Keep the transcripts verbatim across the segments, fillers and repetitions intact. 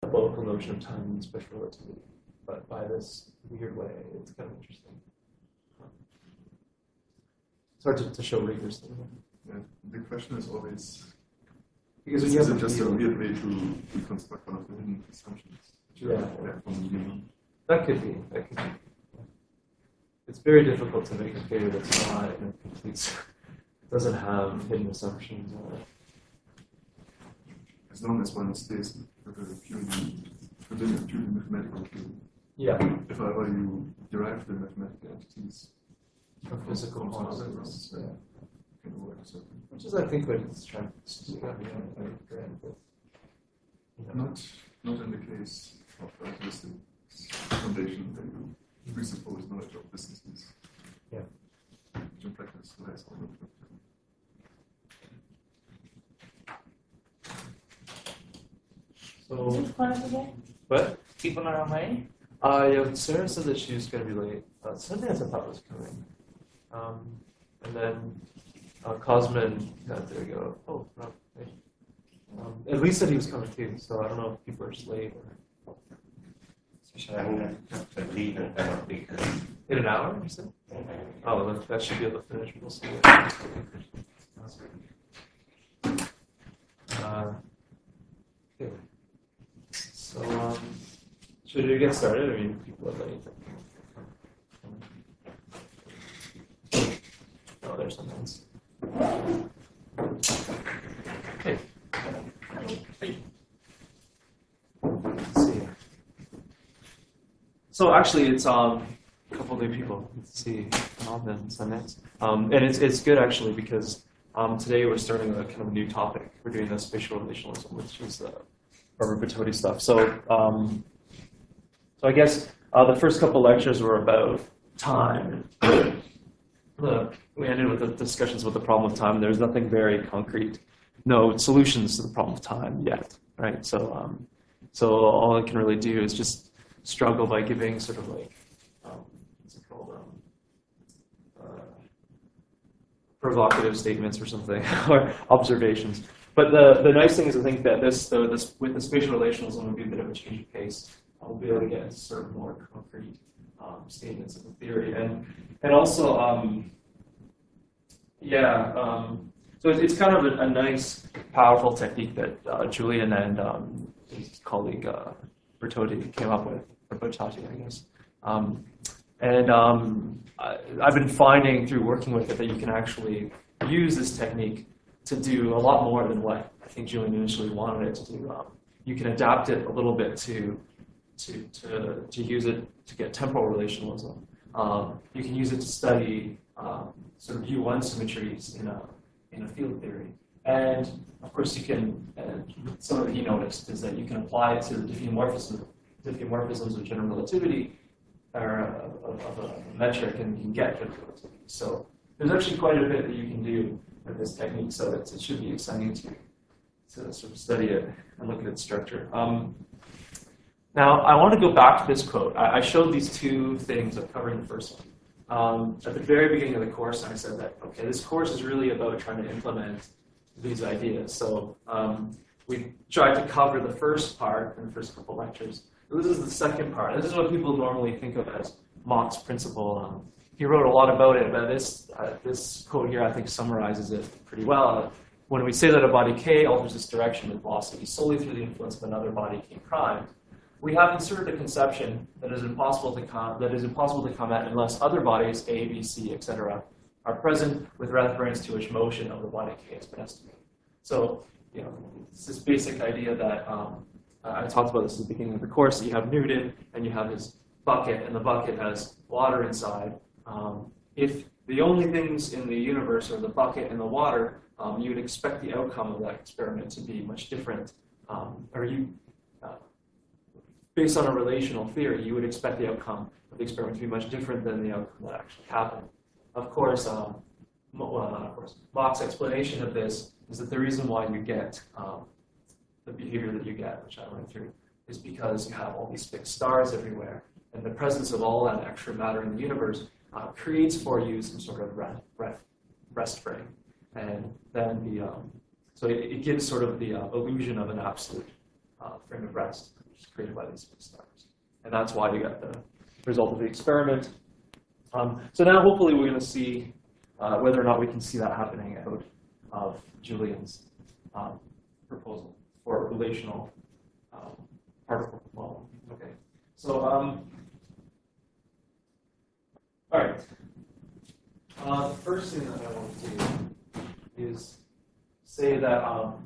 local notion of time and special relativity, but by this weird way. It's kind of interesting. It's hard to, to show rigorously. Yeah, the question is always, because is, you is have it just a feel. weird way to reconstruct one of the hidden assumptions? Yeah, yeah. From the human? That could be. That could be. It's very difficult to make a theory that's not in a complete, doesn't have hidden assumptions on it. As long as one stays with a purely, within a purely mathematical theory. Yeah. If however you derive the mathematical entities from physical from concepts, yeah. Can work certain. Which is, I think, what it's trying to do. I mean, I agree with. You know. Not, not in the case of relativistic foundation that you presuppose knowledge of distances. Yeah. Which in practice relies on knowledge of So, Is it fun today? what? People are on way? Uh, yeah, Sarah said that she was going to be late. Uh, Sundance I thought was coming. Um, and then uh, Cosmin, yeah, there you go. Oh, no, hey. Um, at least said he was coming too, so I don't know if people are just late or. So I'm going to have to leave in about because In an hour, you said? Oh, that, that should be able to finish. We'll see. Uh, okay. So, um, should we get started? I mean, people have anything. Oh, there's something else. Hey. Hey. Let's see. So actually, it's um, a couple of new people. Let's see, Alvin, Sundance. Um, and it's it's good actually because um, today we're starting a kind of a new topic. We're doing the spatial relationalism, which is the Barbara Bertodi stuff. So, um, so I guess uh, the first couple lectures were about time. the, we ended with the discussions with the problem of time. There's nothing very concrete, no solutions to the problem of time yet, right? So, um, so all I can really do is just struggle by giving sort of like, um, what's it called, um, uh, provocative statements or something, or observations. But the, the nice thing is I think that this, the, this with the spatial relationalism will be a bit of a change of pace. We'll be able to get sort of more concrete um, statements of the theory. And and also, um, yeah, um, so it's, it's kind of a, a nice, powerful technique that uh, Julian and um, his colleague uh, Bertodi came up with, or Bertati, I guess. Um, and um, I, I've been finding through working with it that you can actually use this technique to do a lot more than what I think Julian initially wanted it to do. Um, you can adapt it a little bit to to to, to use it to get temporal relationalism. Um, you can use it to study um, sort of U one symmetries in a in a field theory. And of course, you can. Uh, some of it he noticed is that you can apply it to the diffeomorphism, diffeomorphisms of general relativity, or uh, of, of a metric, and you can get general relativity. So there's actually quite a bit that you can do with this technique. So it's, it should be exciting to to sort of study it and look at its structure. Um, now, I want to go back to this quote. I, I showed these two things of covering the first one. Um, at the very beginning of the course, I said that, okay, this course is really about trying to implement these ideas. So um, we tried to cover the first part in the first couple lectures. This is the second part. This is what people normally think of as Mach's principle. Um, he wrote a lot about it, but this uh, this quote here, I think, summarizes it pretty well. When we say that a body K alters its direction with velocity solely through the influence of another body K prime, we have inserted a conception that is impossible to com- that is impossible to come at unless other bodies A, B, C, et cetera are present with reference to which motion of the body K has been estimated. So, you know, it's this basic idea that um, I talked about this at the beginning of the course. You have Newton, and you have his bucket, and the bucket has water inside. Um, if the only things in the universe are the bucket and the water, um, you would expect the outcome of that experiment to be much different. Um, or you, uh, based on a relational theory, you would expect the outcome of the experiment to be much different than the outcome that actually happened. Of course, um, well, not of course, Mach's explanation of this is that the reason why you get um, the behavior that you get, which I went through, is because you have all these fixed stars everywhere, and the presence of all that extra matter in the universe uh, creates for you some sort of rest, rest, rest frame, and then the um, so it, it gives sort of the uh, illusion of an absolute uh, frame of rest. which is created by these space stars. And that's why you got the result of the experiment. Um, so now hopefully we're going to see uh, whether or not we can see that happening out of Julian's um, proposal for relational um, particle model. Okay. So, um, all right. Uh, the first thing that I want to do is say that um,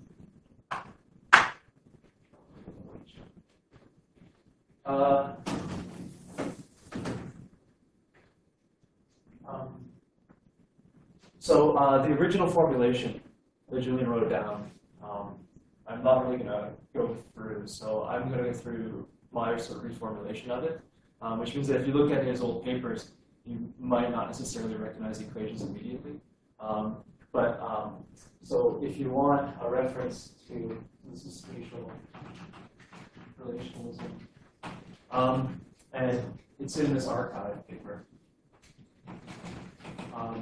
uh, um, so uh, the original formulation that Julian wrote down, um, I'm not really going to go through, so I'm going to go through my sort of reformulation of it, um, which means that if you look at his old papers, you might not necessarily recognize the equations immediately. Um, but um, so if you want a reference to this is spatial relationalism, um, and it's in this archive paper. Um,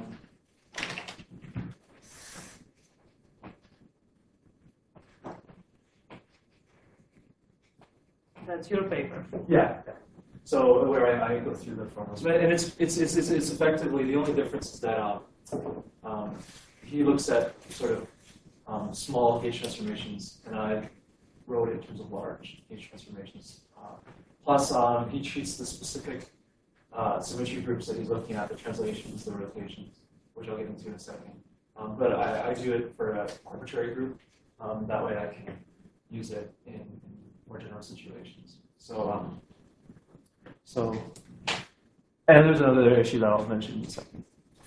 That's your paper. Yeah. So where I, I go through the formulas, and it's it's it's it's, it's effectively the only difference is that um, um, he looks at sort of um, small H transformations, and I wrote it in terms of large H transformations. Uh, plus, um, he treats the specific uh, symmetry groups that he's looking at, the translations, the rotations, which I'll get into in a second. Um, but I, I do it for an arbitrary group. Um, that way, I can use it in, in more general situations. So. Um, So, and there's another issue that I'll mention in a second.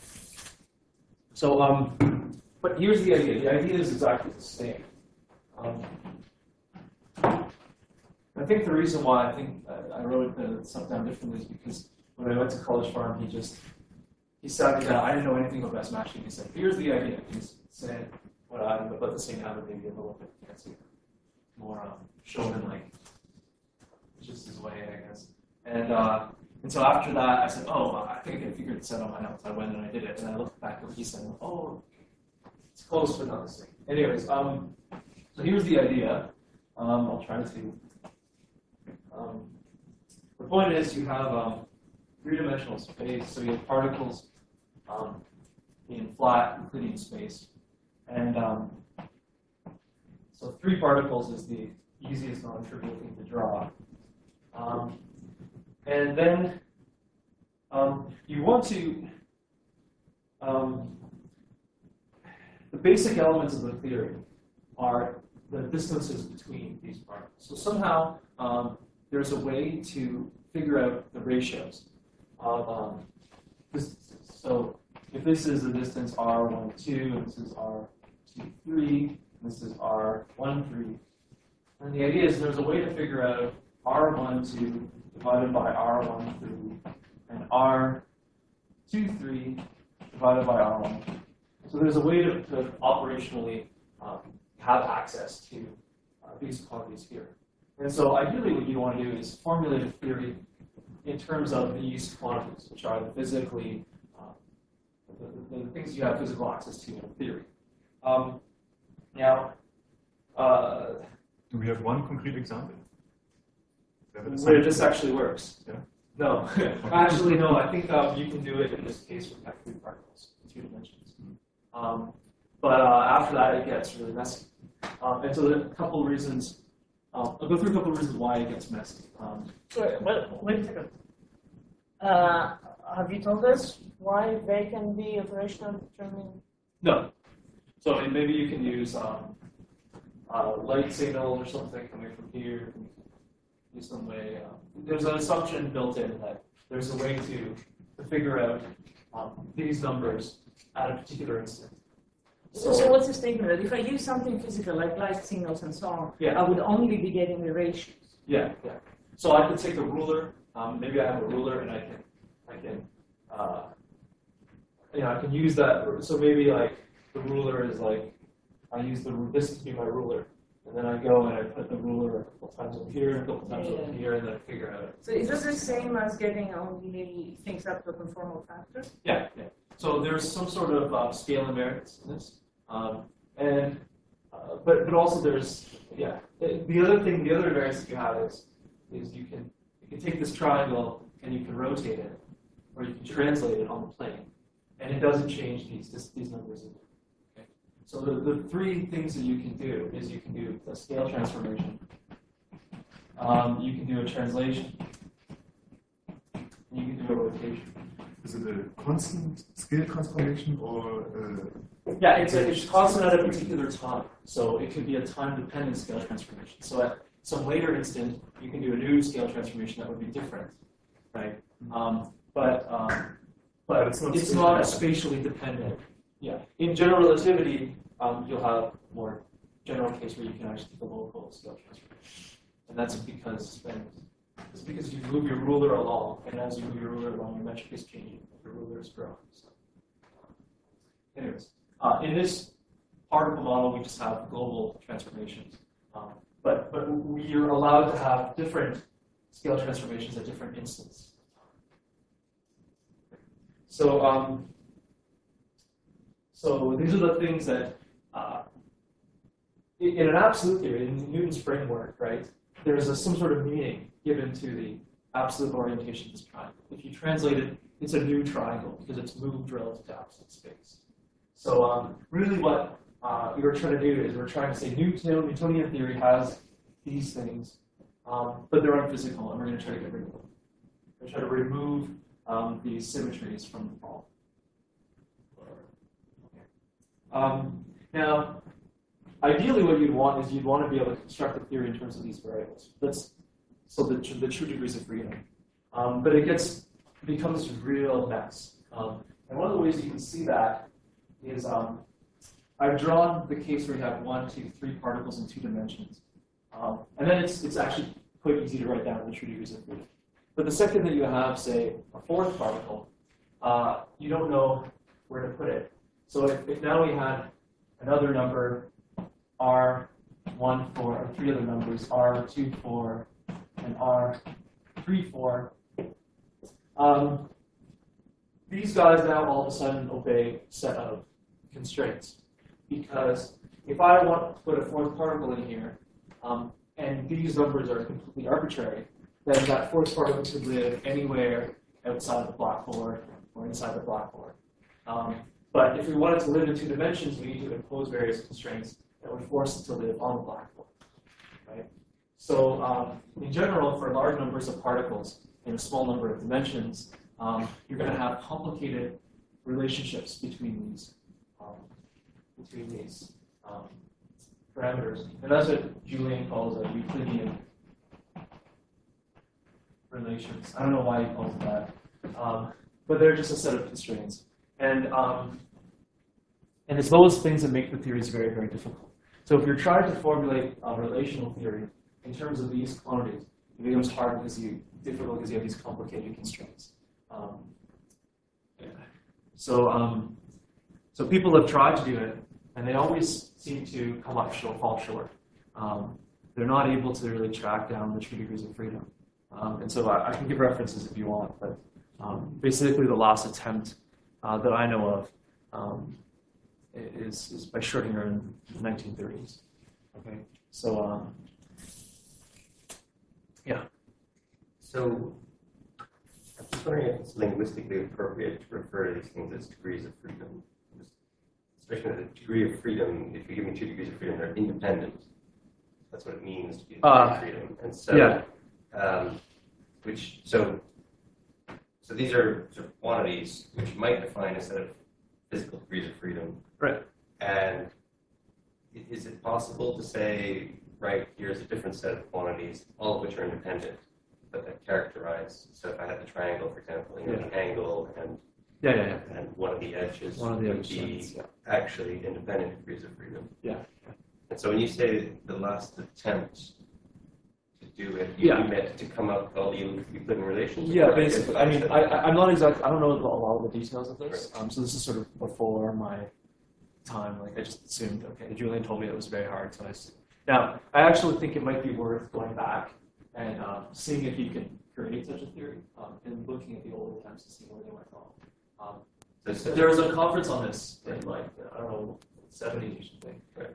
So, um, but here's the idea. The idea is exactly the same. Um, I think the reason why I think I wrote the stuff down differently is because when I went to College Farm, he just he sat me down. I didn't know anything about best matching. He said, "Here's the idea." He said, "What I but the same habit maybe a little bit fancy, more um, showman-like." Just his way, I guess. And, uh, and so after that, I said, oh, I think I figured this out on my notes. I went and I did it. And I looked back at what he said, oh, it's close, but not the same. Anyways, um, so here's the idea. Um, I'll try to. Um, the point is you have um, three-dimensional space. So you have particles um, in flat Euclidean space. And um, so three particles is the easiest non-trivial thing to draw. Um, And then um, you want to, um, the basic elements of the theory are the distances between these particles. So somehow um, there's a way to figure out the ratios of um, distances. So if this is the distance R one two, and this is R two three, and this is R one three, and the idea is there's a way to figure out R one two divided by R one three, and R two three divided by R one. So there's a way to, to operationally um, have access to uh, these quantities here. And so ideally what you want to do is formulate a theory in terms of these quantities, which are the physically, uh, the, the, the things you have physical access to in theory. Um, now, uh, Do we have one concrete example? where this actually works. Yeah. No, actually no. I think um, you can do it in this case with three particles in two dimensions. Um, but uh, after that, it gets really messy. Um, and so there are a couple of reasons. Um, I'll go through a couple of reasons why it gets messy. Um, Sorry, wait, wait a second. Uh, have you told us why they can be operational determining? no. So maybe you can use um, uh, light signals or something coming from here. Do some way. Um, there's an assumption built in that there's a way to, to figure out um, these numbers at a particular instant. So, so what's the statement? That if I use something physical like light signals and so on, Yeah. I would only be getting the ratios. Yeah, yeah. So I could take a ruler. Um, maybe I have a ruler, and I can, I can, uh, you know, I can use that. So maybe like the ruler is like, I use the this to be my ruler. And then I go and I put the ruler a couple times over here, a couple times over Yeah. here, and then I figure out. So is this the same as getting only things up to a conformal factor? Yeah, yeah. So there's some sort of uh, scale invariance in this, um, and uh, uh, but but also there's yeah. The the other thing, the other variance that you have is is you can you can take this triangle and you can rotate it, or you can translate it on the plane, and it doesn't change these this, these numbers. Okay. So the, the three things that you can do is you can do a scale transformation, um, you can do a translation, and you can do a rotation. Is it a constant scale transformation or? Uh, Yeah, it's a, it's constant at a particular time. So it could be a time-dependent scale transformation. So at some later instant, you can do a new scale transformation that would be different, right? Um, but um, but it's not it's spatially not dependent. spatially dependent. Yeah. In general relativity, um, you'll have more general case where you can actually take a local scale transformation, and that's because then it's because you move your ruler along, and as you move your ruler along, your metric is changing, your ruler is growing. So, anyways. Uh, in this particle model, we just have global transformations. Um, but, but we are allowed to have different scale transformations at different instants. So, um, so these are the things that, uh, in, in an absolute theory, in Newton's framework, right, there's a, some sort of meaning given to the absolute orientation of this triangle. If you translate it, it's a new triangle because it's moved relative to absolute space. So um, really what uh, we were trying to do is we're trying to say Newton, Newtonian theory has these things, um, but they're unphysical, and we're going to try to get rid of them. We're going to try to remove um, these symmetries from the problem. Um, now, ideally what you'd want is you'd want to be able to construct a theory in terms of these variables. That's so the, the true degrees of freedom. Um, but it gets becomes a real mess. Um, and one of the ways you can see that is um, I've drawn the case where you have one, two, three particles in two dimensions. Um, and then it's, it's actually quite easy to write down the true degrees of freedom. But the second that you have, say, a fourth particle, uh, you don't know where to put it. So if, if now we had another number, R one, four, or three other numbers, R two, four, and R three, four, um, these guys now all of a sudden obey a set of constraints. Because if I want to put a fourth particle in here, um, and these numbers are completely arbitrary, then that fourth particle could live anywhere outside the blackboard or inside the blackboard. Um, but if we want it to live in two dimensions, we need to impose various constraints that would force it to live on the blackboard. Right? So um, in general, for large numbers of particles in a small number of dimensions, um, you're going to have complicated relationships between these um, between these um, parameters, and that's what Julian calls a Euclidean relations. I don't know why he calls it that, um, but they're just a set of constraints, and um, and it's those things that make the theories very, very difficult. So if you're trying to formulate a relational theory in terms of these quantities, it becomes hard because you difficult because you have these complicated constraints. Um, yeah. So um, so people have tried to do it, and they always seem to come up short, fall short. Um, they're not able to really track down the true degrees of freedom. Um, and so I, I can give references if you want, but um, basically the last attempt uh, that I know of um, is, is by Schrödinger in the nineteen thirties. Okay, so um, yeah. So I'm just wondering if it's linguistically appropriate to refer to these things as degrees of freedom. Especially the degree of freedom, if you give me two degrees of freedom, they're independent. That's what it means to be a degree Uh, of freedom. And so, yeah. um, which, so, so these are sort of quantities which might define a set of physical degrees of freedom. Right. And i- is it possible to say, right, here's a different set of quantities, all of which are independent, but that characterize, so if I had the triangle, for example, you know, Yeah. the angle and Yeah, yeah, yeah. and one of the edges One of the would edges, be yeah. actually independent degrees of freedom. Yeah. And so when you say the last attempt to do it, you, Yeah. you meant to come up with all the Euclidean relations? Yeah, Or basically. I mean, I, I- I'm not exact. I don't know a lot of the details of this. Um, so this is sort of before my time. Like I just assumed, okay, Julian told me it was very hard, so I assumed. Now, I actually think it might be worth going back and um, seeing if you can create such a theory um, and looking at the old attempts to see where they went wrong. Um, So, so there was a conference on this in like I don't know seventies or something, Right.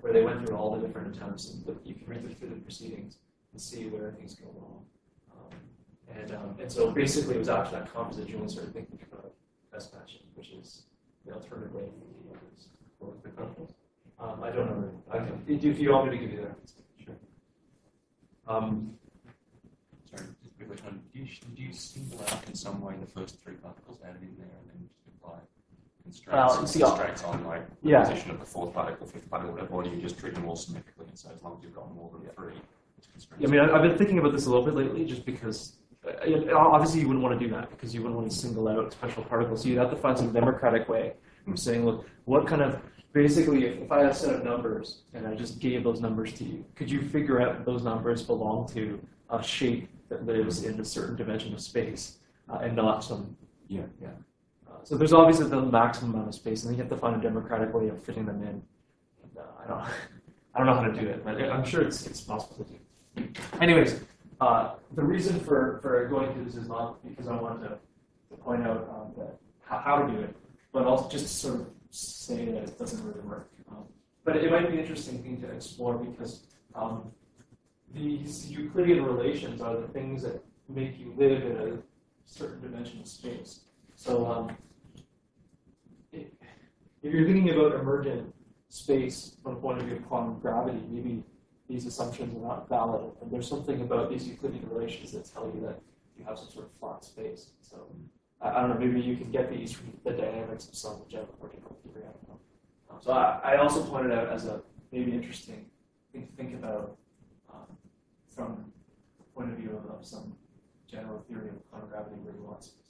where they went through all the different attempts, and look, you can read through the proceedings and see where things go wrong. Um, and um, and so basically, it was after that conference that Julian started thinking about best matching, which is the alternative way of thinking about this. What was the conference? Um, I don't know. I can, if you want me to give you that. Sure. Um, Sorry, just quickly, um, do you, do you single out in some way the first three particles added in there and then just apply constraints, Well, you see, uh, constraints on like the yeah. position of the fourth particle, fifth particle, whatever, or do you just treat them all symmetrically, and so as long as you've got more than three, it's constraints? I mean, I- I've been thinking about this a little bit lately, just because uh, obviously you wouldn't want to do that because you wouldn't want to single out special particles. So you'd have to find some democratic way of saying, look, what kind of basically, if, if I had a set of numbers and I just gave those numbers to you, could you figure out that those numbers belong to a shape that lives in a certain dimension of space uh, and not some? Yeah. Yeah. Uh, so there's obviously the maximum amount of space, and then you have to find a democratic way of fitting them in. And, uh, I don't, I don't know how to do it, but I'm sure it's it's possible to do. Anyways, uh, the reason for, for going through this is not because I wanted to, to point out um, that how, how to do it, but also just to sort of say that it doesn't really work. Um, but it might be an interesting thing to explore because um, these Euclidean relations are the things that make you live in a certain dimension of space. So um, it, if you're thinking about emergent space from the point of view of quantum gravity, maybe these assumptions are not valid. And there's something about these Euclidean relations that tell you that you have some sort of flat space. So I, I don't know, maybe you can get these from the dynamics of some general particle theory. I don't know. Um, so I, I also pointed out as a maybe interesting thing to think about um, from the point of view of, of some general theory of quantum gravity where you want space.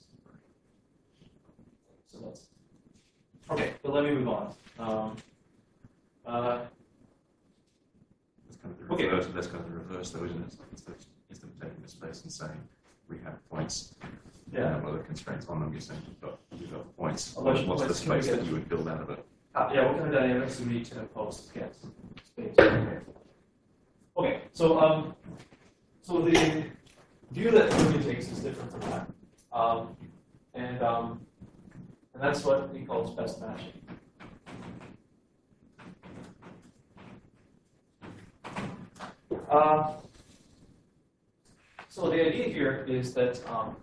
So that's okay. But let me move on. Um, uh, That's kind of the Okay. reverse, that's kind of the reverse though, isn't it? It's like instead of, instead of taking the space and saying we have points, Yeah. and what are the constraints on them, you're saying you've got, you've got points. Oh, What's, let's- what's the let's- can we space get- that you would build out of it? Uh, yeah, what kind of dynamics do we need to impose to get some space? Okay, so um, so the view that Newton takes is different from that, um, and um, and that's what he calls best matching. Uh, so the idea here is that um,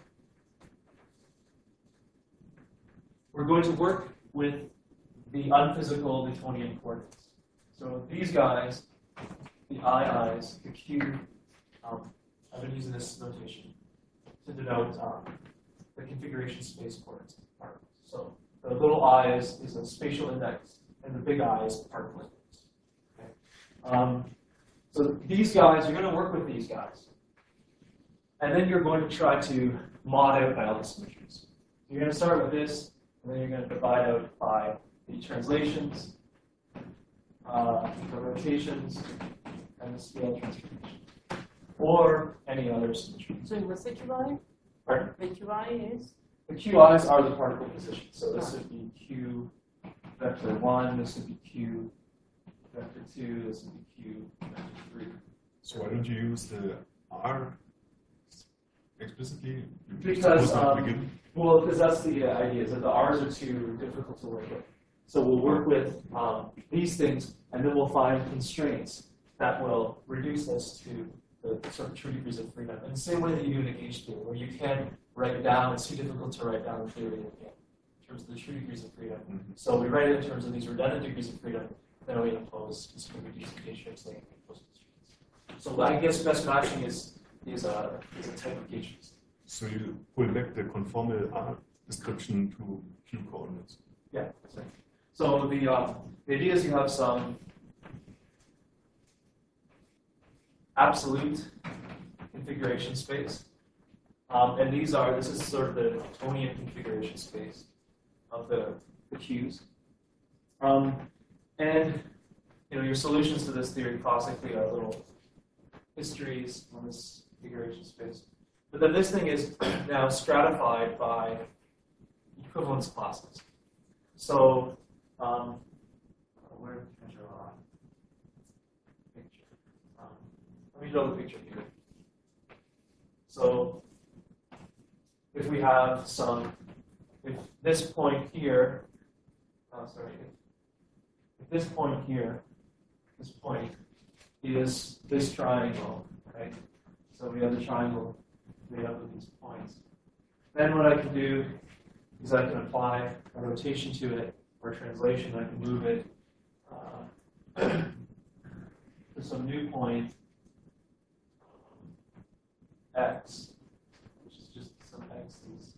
we're going to work with the unphysical Newtonian coordinates. So these guys, the I I's, the Q, um, I've been using this notation to denote um, the configuration space coordinates of particles. So the little I is, is a spatial index, and the big I is particle index. Okay? Um, so these guys, you're going to work with these guys. And then you're going to try to mod out by all the symmetries. You're going to start with this, and then you're going to divide out by the translations, uh, the rotations, and the scale transformation, or any other symmetry. So what's the Q I? Pardon? The Q I is? The Q I's are the particle positions. So this would be Q vector one, this would be Q vector two, this would be Q vector three. So why don't you use the R explicitly? You Because, suppose at the um, beginning? Well, because that's the uh, idea, is that the R's are too difficult to work with. So we'll work with um, these things, and then we'll find constraints that will reduce this to the sort of true degrees of freedom. In the same way that you do in a gauge theory, where you can write down, it's too difficult to write down in theory again, in terms of the true degrees of freedom. Mhm. So we write it in terms of these redundant degrees of freedom, then we impose sort of reduced gauge theory, saying we impose constraints. So I guess best matching is, is, a, is a type of gauge theory. So you pull back the conformal R description to Q coordinates. Yeah, that's right. So the, uh, the idea is you have some absolute configuration space. Um, and these are, this is sort of the Newtonian configuration space of the, the Qs. Um, and, you know, your solutions to this theory classically are little histories on this configuration space. But then this thing is now stratified by equivalence classes. So, um, where can I draw a picture? Um, let me draw the picture here. So, if we have some, if this point here, oh, sorry, if, if this point here this point, is this triangle, right? So we have the triangle made up of these points. Then what I can do is I can apply a rotation to it, or translation. I can move it uh, to some new point, x, which is just some x's.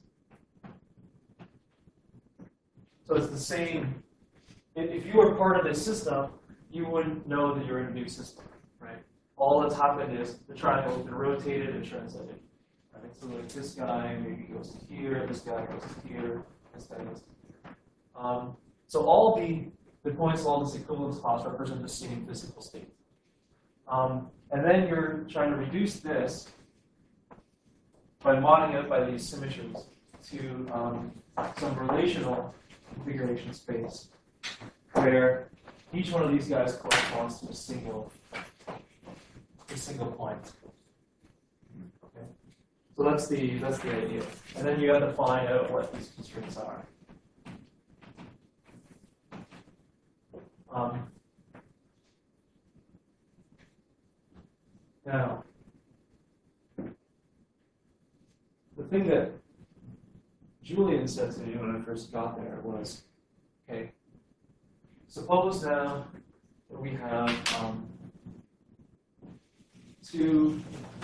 So it's the same. If, if you were part of this system, you wouldn't know that you're in a new system, right? All that's happened is the triangle has been rotated and translated. Right? So like this guy maybe goes to here, this guy goes to here, this guy goes to here. Um, so all the, the points along this equivalence class represent the same physical state. Um, and then you're trying to reduce this by modding it by these symmetries to um, some relational configuration space where each one of these guys corresponds to a single, a single point. Okay? So that's the that's the idea. And then you have to find out what these constraints are. Um, now, the thing that Julian said to me when I first got there was, okay, suppose now that we have um, two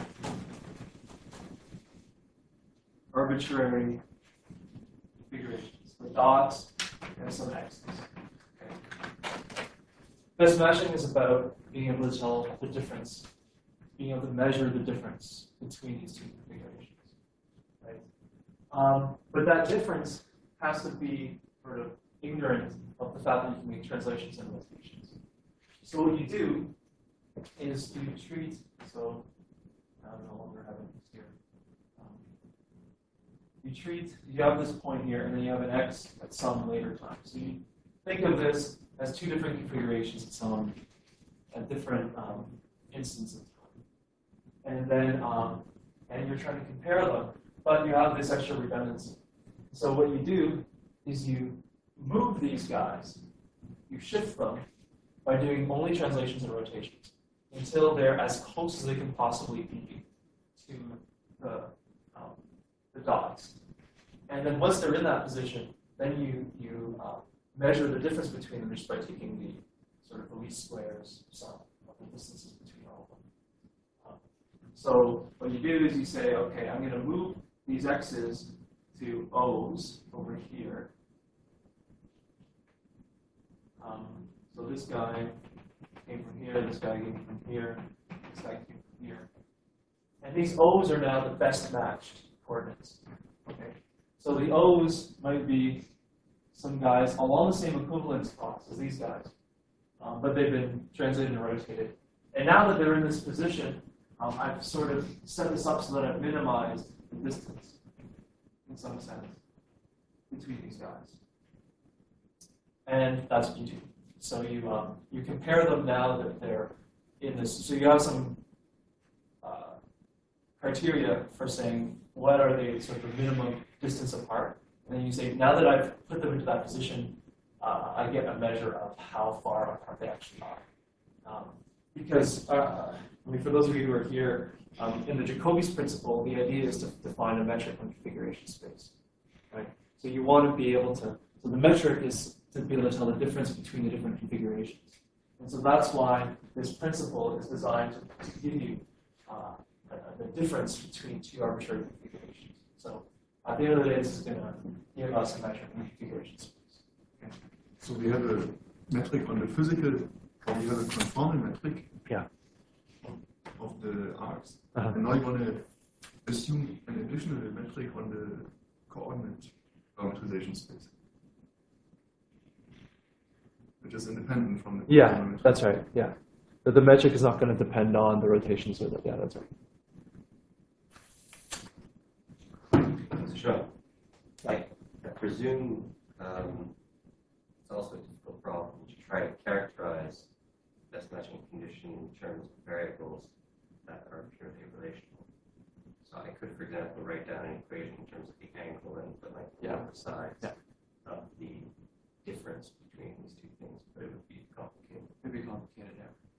arbitrary configurations, the dots and some x's. Okay. Best matching is about being able to tell the difference, being able to measure the difference between these two configurations. Right? Um, but that difference has to be sort of ignorant of the fact that you can make translations and rotations. So what you do is you treat, so I no longer have it here. Um, you treat, you have this point here, and then you have an x at some later time. So you think of this as two different configurations at some, at different um, instances of time. And then, um, and you're trying to compare them, but you have this extra redundancy. So what you do is you move these guys, you shift them by doing only translations and rotations until they're as close as they can possibly be to the, um, the dots. And then once they're in that position, then you, you uh, measure the difference between them just by taking the sort of the least squares sum of the distances between all of them. Um, so what you do is you say, okay, I'm going to move these x's to o's over here. Um, so this guy came from here, this guy came from here, this guy came from here. And these O's are now the best matched coordinates. Okay? So the O's might be some guys along the same equivalence class as these guys, um, but they've been translated and rotated. And now that they're in this position, um, I've sort of set this up so that I've minimized the distance, in some sense, between these guys. And that's what you do. So you um, you compare them now that they're in this. So you have some uh, criteria for saying what are they sort of a minimum distance apart. And then you say, now that I've put them into that position, uh, I get a measure of how far apart they actually are. Um, because, uh, I mean, for those of you who are here, um, in the Jacobi's principle, the idea is to define a metric on configuration space. Right? So you want to be able to, so the metric is to be able to tell the difference between the different configurations. And so that's why this principle is designed to, to give you uh, the difference between two arbitrary configurations. So at the end of the day, this is going to give us a metric on configuration space. Okay. So we have a metric on the physical, or we have a conformal metric Yeah. of the arcs. Uh-huh. And now you want to assume an additional metric on the coordinate parameterization space, which is independent from the Yeah, conformal metric. that's right. Yeah. But the metric is not going to depend on the rotations or the, yeah, that's right. Sure. I, I presume um, it's also a difficult problem to try to characterize best matching condition in terms of variables that are purely relational. So I could, for example, write down an equation in terms of the angle and the length Yeah. of the sides Yeah. of the difference between these two things, but it would be complicated. It'd be complicated, yeah.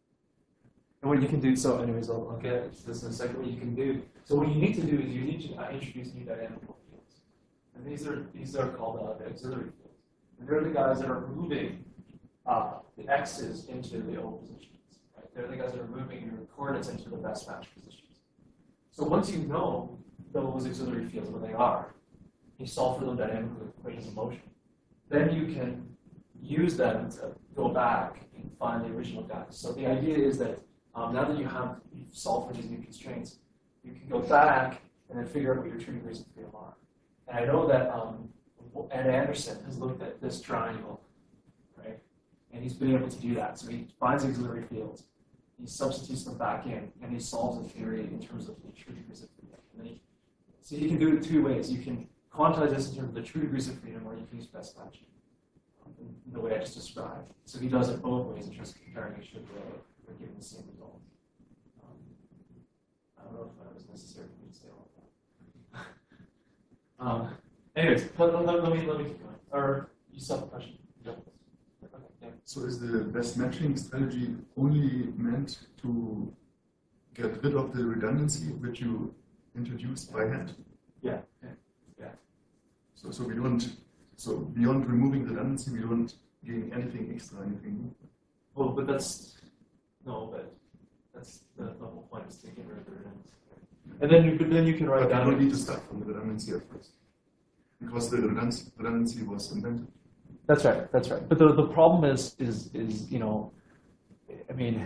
And what you can do, so anyways, I'll, I'll get to this in a second, what you can do. So what you need to do is you need to uh, introduce new dynamical fields. And these are these are called uh, the auxiliary fields. And they're the guys that are moving uh, the x's into the O positions. Right? They're the guys that are moving your coordinates into the best match positions. So once you know those auxiliary fields, where they are, you solve for them dynamically with equations of motion. Then you can use them to go back and find the original guys. So the idea is that um, now that you have you've solved for these new constraints, you can go back and then figure out what your true degrees of freedom are. And I know that um, Ed Anderson has looked at this triangle, right? And he's been able to do that. So he finds auxiliary fields, he substitutes them back in, and he solves the theory in terms of the true degrees of freedom. And then he, so you can do it two ways. You can quantize this in terms of the true degrees of freedom, or you can use best matching um, in the way I just described. So he does it both ways in terms of comparing each of the or giving the same result. Um, I don't know if that was necessary for me to say all of that. um, anyways, let, let, let me let me keep going. Or you still have a question? Yeah. Okay, yeah. So is the best matching strategy only meant to get rid of the redundancy which you introduced by hand? Yeah. Yeah. Yeah. So so we don't so beyond removing redundancy we don't gain anything extra, anything new. Well, but that's no, but that's the, the whole point is to get rid of the redundancy. And then you but then you can write But you down. don't need to start from the redundancy at first. Because the redundancy, redundancy was invented. That's right. That's right. But the the problem is is is you know, I mean,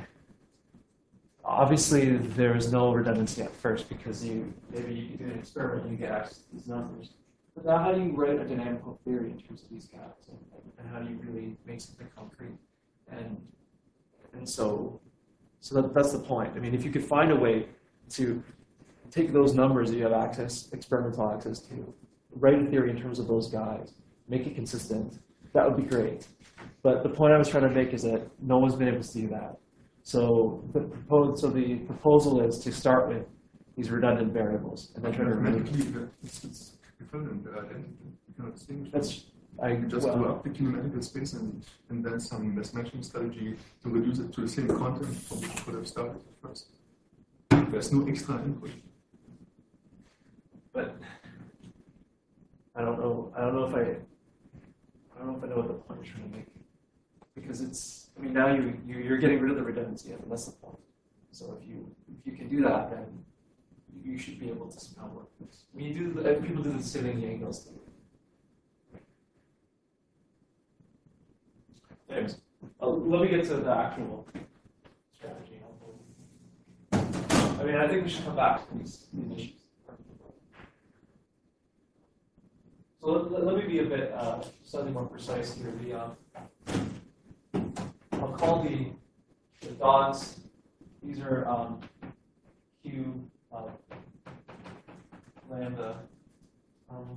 obviously there is no redundancy at first because you maybe you do an experiment and you get access to these numbers. But now how do you write a dynamical theory in terms of these guys, and, and how do you really make something concrete? And and so so that, that's the point. I mean, if you could find a way to take those numbers that you have access, experimental access to, write a theory in terms of those guys, make it consistent, that would be great. But the point I was trying to make is that no one's been able to do that. So the, propose, so the proposal is to start with these redundant variables and then try to remove. Mathematically, it's, it's equivalent, they're identical. You cannot distinguish. That's I You just well, do up the kinematical space and, and then some best matching strategy to reduce it to the same content from which you could have started first. There's no extra input. but I don't know. I don't know if I. I don't know if I know what the point you're trying to make, because it's. I mean, now you, you you're getting rid of the redundancy, and that's the point. So if you if you can do that, then you should be able to somehow work this. When you do, the, people do the Sibling-Engels thing. Anyways, uh, let me get to the actual strategy. I mean, I think we should come back to these, these issues. So let, let, let me be a bit uh, slightly more precise here. The um, I'll call the the dots. These are um, Q uh, lambda. Um,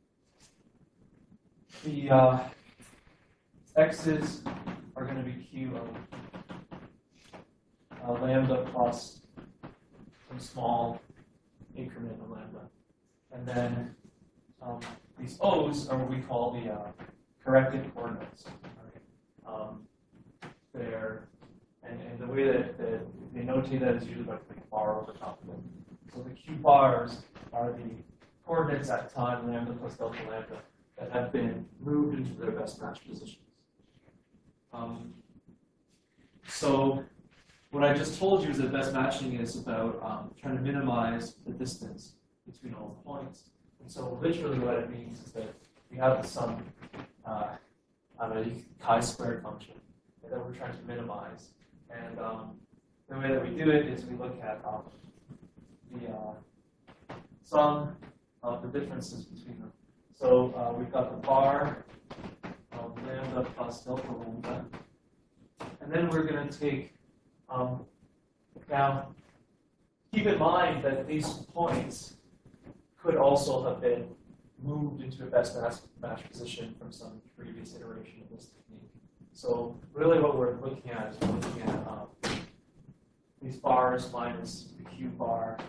the uh, x's are going to be Q of uh, lambda plus some small increment of lambda, and then um, these O's are what we call the uh, corrected coordinates. Right? Um, they're and, and the way that, that they notate that is usually by putting a bar over top of it. So the Q bars are the coordinates at time lambda plus delta lambda that have been moved into their best match positions. Um, so what I just told you is that best matching is about um, trying to minimize the distance between all the points. And so literally what it means is that we have some uh, I don't know, chi-squared function that we're trying to minimize. And um, the way that we do it is we look at um, the uh, sum of the differences between them. So uh, we've got the bar of lambda plus delta lambda. And then we're going to take, um, now, keep in mind that these points could also have been moved into a best match, match position from some previous iteration of this technique. So really what we're looking at is we're looking at um, these bars minus the Q bar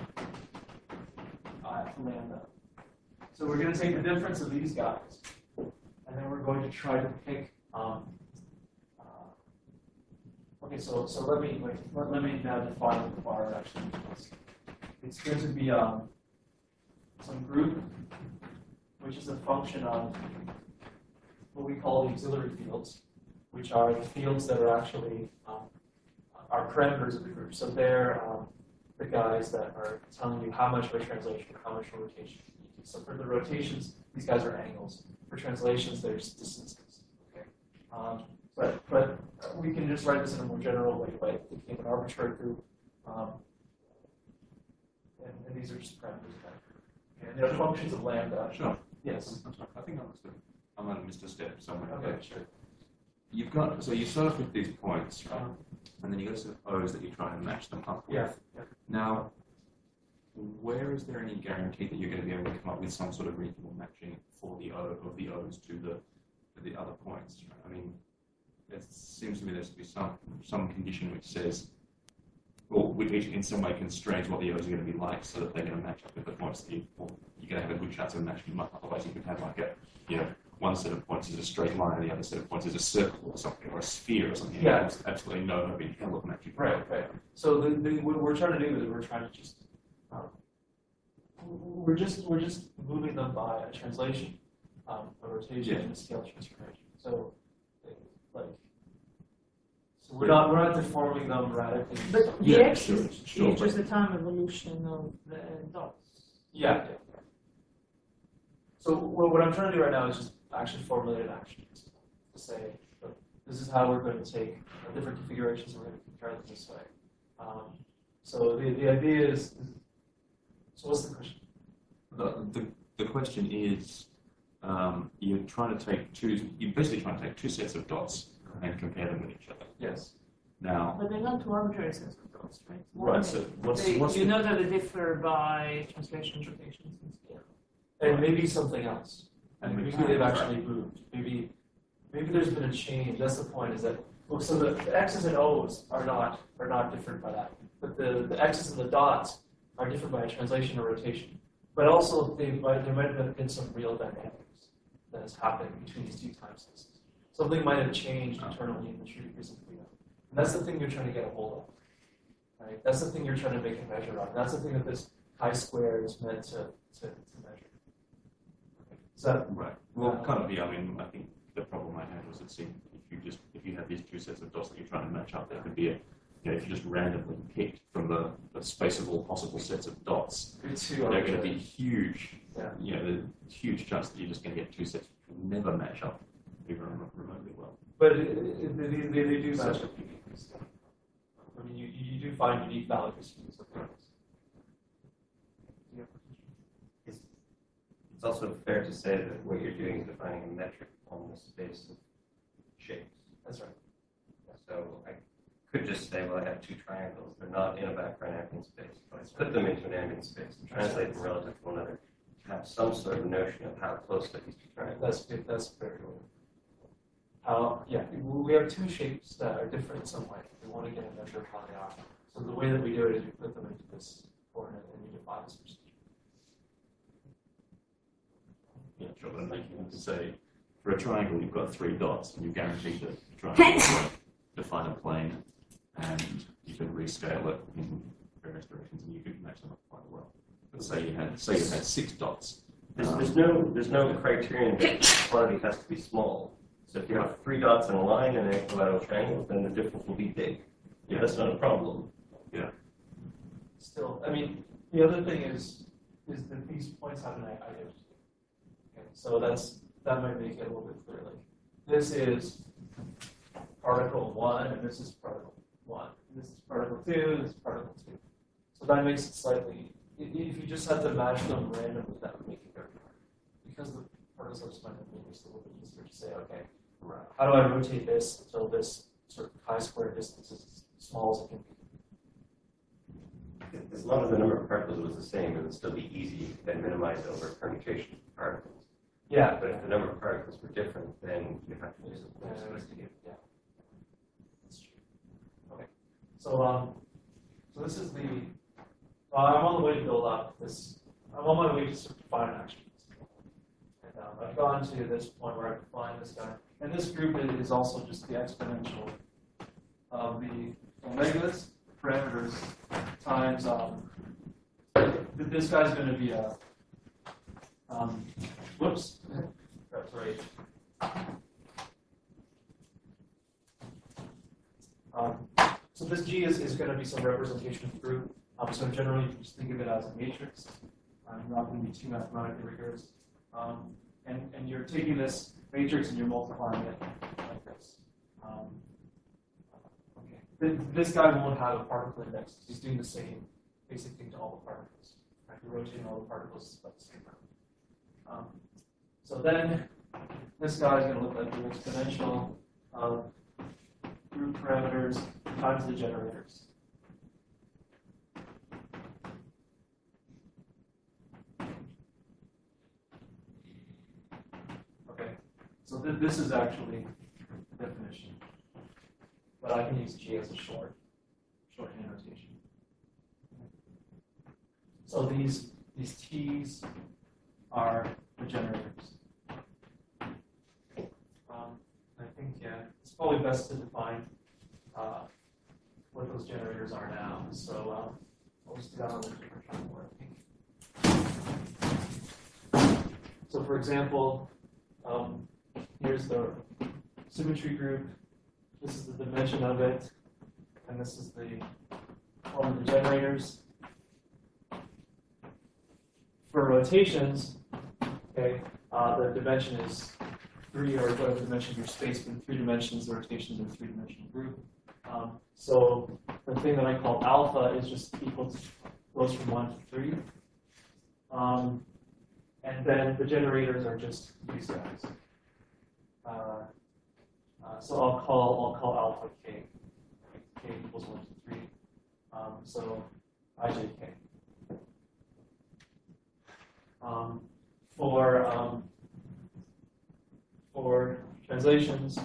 uh, lambda. So we're going to take the difference of these guys, and then we're going to try to pick um, uh, Okay, so so let me wait, let, let me now define what the bar actually means. It's going to be um, some group which is a function of what we call the auxiliary fields, which are the fields that are actually um, are parameters of the group. So they're um, the guys that are telling you how much of a translation or how much of a rotation you do. So for the rotations, these guys are angles. For translations, there's distances. Okay, um, but but we can just write this in a more general way by thinking of an arbitrary group, um, and, and these are just parameters of that group. Okay, and they're functions of lambda. Sure. Yes. I think I understood. I might have missed a step somewhere. Okay. Sure. You've got, so you start off with these points, right? And then you've got a set of O's that you're trying to match them up with. Yeah. yeah. Now, where is there any guarantee that you're going to be able to come up with some sort of reasonable matching for the O of the O's to the to the other points? Right? I mean, it seems to me there's to be some some condition which says, or which in some way constrains what the O's are going to be like, so that they're going to match up with the points that you. Well, you're going to have a good chance of matching them up. Otherwise, you could have like a, you know, one set of points is a straight line, and the other set of points is a circle or something, or a sphere or something. Yeah. There's absolutely no hope in hell of matching. Right, right. So the, the, what we're trying to do is we're trying to just um, we're just we're just moving them by a translation, um, a rotation, Yeah. and a scale transformation. So like so we're not we're not deforming them radically. But the Yeah, X sure, is, sure, is just the time evolution of the dots. Yeah. yeah. So what, what I'm trying to do right now is just actually formulate an action to say, look, this is how we're going to take our different configurations and we're going to compare them this way. Um, so the, the idea is, so what's the question? The, the, the question is, um, you're trying to take two, you're basically trying to take two sets of dots and compare them with each other. Yes. Now, But they're not two arbitrary sets of dots, right? right, so what's, They, what's you the, know that they differ by translations, rotations, and scale. And maybe something else. And Maybe mechanics, they've right. actually moved. Maybe maybe there's been a change. That's the point. Is that well, so the, the X's and O's are not are not different by that, but the, the X's and the dots are different by a translation or rotation. But also they might, there might have been some real dynamics that has happened between these two time spaces. Something might have changed internally in the true degrees of freedom. And that's the thing you're trying to get a hold of. Right? That's the thing you're trying to make a measure of. That's the thing that this chi-square is meant to, to, to measure. So right, well, kind of, yeah, I mean, I think the problem I had was it seemed if you just, if you have these two sets of dots that you're trying to match up, there could be a, you know, if you just randomly picked from the, the space of all possible sets of dots, it's they're going to be huge, Yeah. you know, there's a huge chance that you're just going to get two sets which will never match up even remotely well. But it, it, they, they, they do match up uniquely. So. I mean, you, you do find unique values for these things. Yeah. It's, it's also fair to say that what you're doing is defining a metric on the space of shapes. That's right. So I could just say, well, I have two triangles. They're not in a background ambient space. But I put them into an ambient space and translate them relative to one another to have some sort of notion of how close are these two triangles. That's good. That's very good. How, yeah, we have two shapes that are different in some way. We want to get a measure of how they are. So the way that we do it is we put them into this coordinate and we define this procedure. Yeah, sure, but I'm making it to say, for a triangle, you've got three dots, and you guarantee that the triangle will define a plane, and you can rescale it in various directions, and you can match them up quite well. But say you had, say you had six dots. There's, um, there's no there's no criterion that the quantity has to be small. So if you have three dots in a line and an equilateral triangle, then the difference will be big. Yeah, that's not a problem. Yeah. Still, I mean, the other thing is is that these points have an identity. Okay, so that's that might make it a little bit clearer. Like this is particle one, and this is particle one. This is particle two. This is particle two. So that makes it slightly. If you just had to match them randomly, that would make it very hard because the particles are just it's a little bit easier to say, okay, how do I rotate this until this sort of chi-square distance is as small as it can be? As long as the number of particles was the same, it would still be easy to then minimize over permutation of particles. Yeah, But if the number of particles were different, then you have to do something Yeah, sophisticated. yeah. That's true. Okay. So um, so this is the. Uh, I'm on the way to build up this. I'm on my way to sort of define actions. And um, I've gone to this point where I've defined this guy, and this group is also just the exponential of the omegas parameters times um, th- this guy's going to be a um, whoops, that's right. Um, so this G is, is going to be some representation of the group. Um, so generally, you can just think of it as a matrix. I'm not going to be too mathematically rigorous. Um, and, and you're taking this matrix and you're multiplying it like this. Um, okay. Th- This guy won't have a particle index. He's doing the same basic thing to all the particles. Right? You're rotating all the particles about the same amount. Um, so then this guy is going to look like the exponential of group parameters times the generators. Okay, so th- this is actually the definition, but I can use G as a short, shorthand notation. So these these T's are the generators. Um, I think, yeah, it's probably best to define uh, what those generators are now. So um, I'll just do that on a different chalkboard, I think. So for example, um, here's the symmetry group. This is the dimension of it, and this is the one of the generators. For rotations, okay, uh, the dimension is three, or whatever dimension your space in three dimensions, the rotations are a three-dimensional group. Um, so the thing that I call alpha is just equal to, goes from one to three. Um, and then the generators are just these guys. Uh, uh, so I'll call I'll call alpha k. K equals one to three. Um, so ijk. Um, for um, for translations,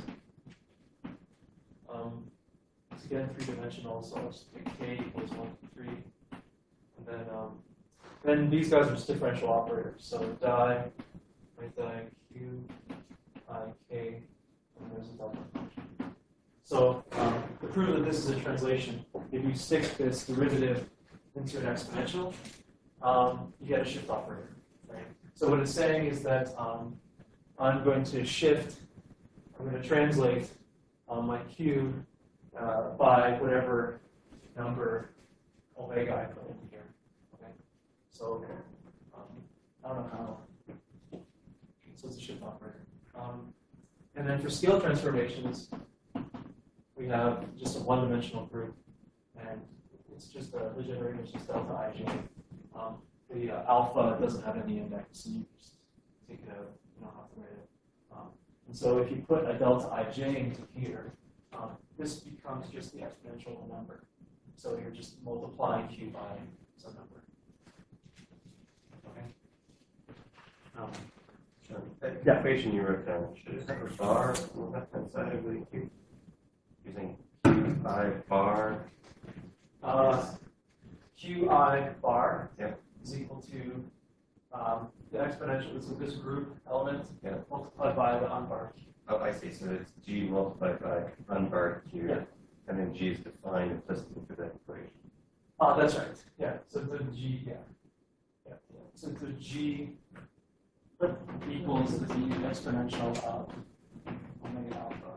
um, it's again three-dimensional, so I'll just take k equals one to three, and then um, then these guys are just differential operators. So di, right di q, I k, and there's a delta function. So um, to prove that this is a translation, if you stick this derivative into an exponential, um, you get a shift operator. Right? So what it's saying is that um, I'm going to shift, I'm going to translate um, my q uh, by whatever number omega I put in here. Okay? So um, I don't know how. So it's a shift operator. Um, and then for scale transformations, we have just a one-dimensional group, and it's just a, the generator is just delta ij. Um, the uh, alpha doesn't have any index, so you just take it out. You don't have to write it. Um, and so if you put a delta ij into here, um, this becomes just the exponential number. So you're just multiplying q by some number. Okay. Um, So that equation you wrote down, should it have a bar on the left-hand side of the cube? Using qi bar. uh, qi bar Yep. is equal to um, the exponential. So this group element Yeah. multiplied by the unbarred q. Oh, I see. So it's g multiplied by unbarred q, Yeah. and then g is defined implicitly for that equation. Uh, that's right. Yeah. So the g, yeah. Yeah. yeah. So the g equals the exponential of omega alpha.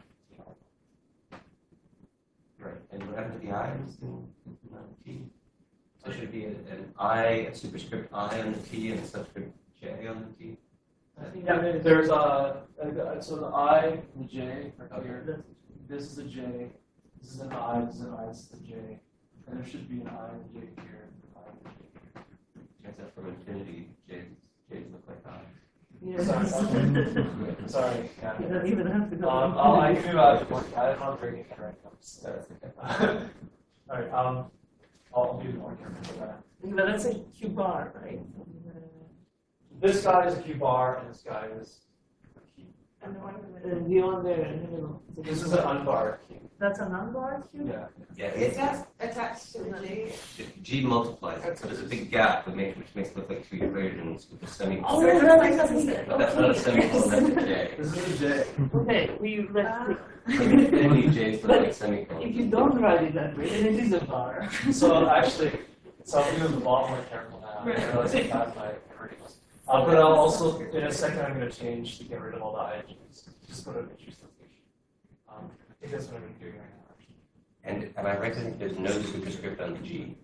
Right. And what happened to the i's in, in uh, t? So should it be an, an I, a superscript I on the t, and a subscript j on the t? Yeah, there's a, a so the I and the j are here. This is a j. This is an I. This is an I. This is a j. And there should be an I and a j here. And I and a j here. Turns out from infinity, j's, j's look like i's. Yeah. Sorry. Sorry. Yeah. You don't even have to go. Um, I'll, I do. Uh, I'm not bringing it right now. So, all right. Um, I'll, I'll do more careful for that. But that's a q bar, right? This guy is a q bar, and this guy is a q. And the one in the one there in the middle. This is an unbarred cube. That's an unbarred cube? Yeah. Yeah, Is it's, that attached to the G? G multiplies it, so there's a big gap which makes, which makes it look like two equations with a semicolon. Oh, So it that looks makes like sense. this. But that's not a semicolon, that's a J. This is a J. Okay, we let's see. Any J's look like semicolons. If you don't write it that way, then it is a bar. So actually, so I'm doing a lot more careful now. I realize I have my priorities. Uh, but I'll also, in a second, I'm going to change to get rid of all the I Gs. Just go to matrix notation. Um, I think that's what I'm doing right now, actually. And am I right to think there's no superscript on the G?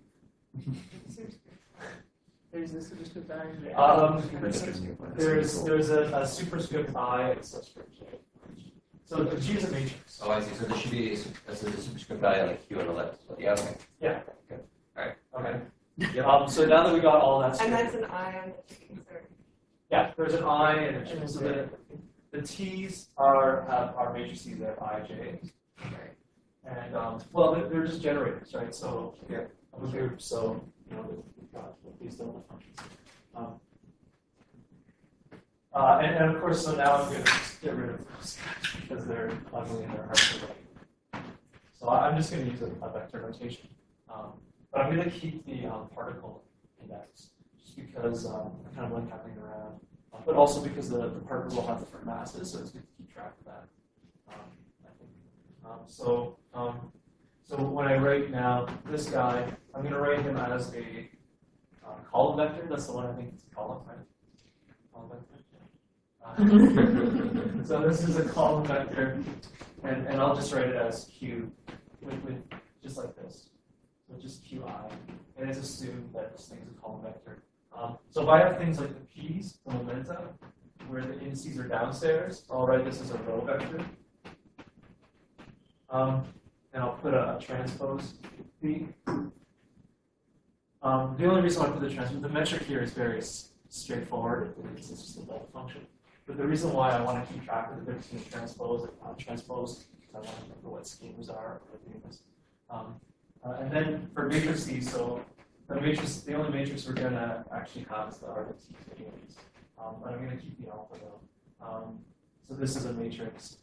There's this superscript I in there. Um, there's there's a, a superscript I and a subscript J. So the G is a matrix. Oh, I see. So there should be a, su- a, su- a superscript I on the Q on the left. So, yeah, okay. Yeah. Good. All right. Okay. Yep. Um, so now that we got all that And straight, that's an I on the G, sorry. yeah, there's an I and a J. So the, the T's are have are matrices that have I, J. Right? And um, well, they're, they're just generators, right? So yeah, of a group. So you know, we've got these double functions. Um, uh, and, and of course, so now I'm going to just get rid of those because they're ugly and they're hard to write. So I'm just going to use a, a vector notation. Um, but I'm going to keep the um, particle index just because um, I kind of like having it around. Uh, but also because the, the particles will have different masses, so it's good to keep track of that. Um, I think. Um, so, um, so when I write now this guy, I'm going to write him as a uh, column vector. That's the one I think it's a column, right? Column vector. Uh, so this is a column vector, and, and I'll just write it as Q with, with just like this. So just Qi, and it's assumed that this thing is a column vector. Um, so if I have things like the P's, the momenta, where the indices are downstairs, I'll write this as a row vector. Um, and I'll put a, a transpose P. Um, the only reason why I put the transpose, the metric here is very s- straightforward. It's just a double function. But the reason why I want to keep track of the difference between transpose and non-transpose is because I want to remember what schemas are for doing this. Um, uh, and then for matrices, so the matrix, the only matrix we're going to actually have is the R T anyways. Um, but I'm going to keep the alpha though. Um, so this is a matrix.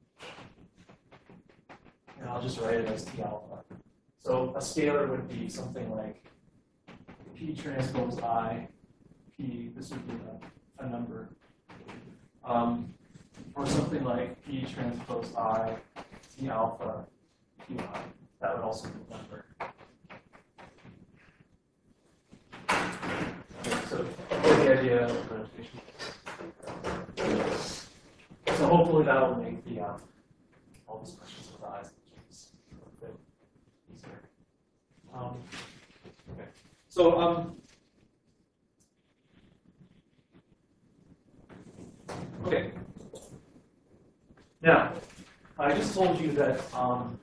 And I'll just write it as T alpha. So a scalar would be something like P transpose I, P, this would be a, a number. Um, or something like P transpose I, T alpha, Q I. That would also be a number. Okay, so that's the idea of the notation. So hopefully that will make the um, all these questions with eyes and G's a bit easier. Um, okay. So um, okay. Now, I just told you that um,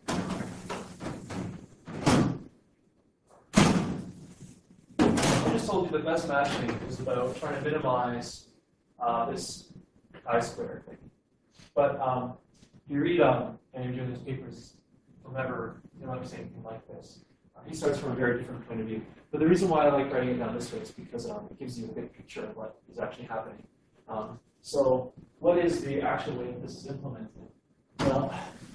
I just told you the best matching is about trying to minimize uh, this chi-square thing. But um, if you read um, Andrew Jones' papers, you'll never you'll never say anything like this. Uh, he starts from a very different point of view. But the reason why I like writing it down this way is because um, it gives you a good picture of what is actually happening. Um, so, what is the actual way that this is implemented? Well,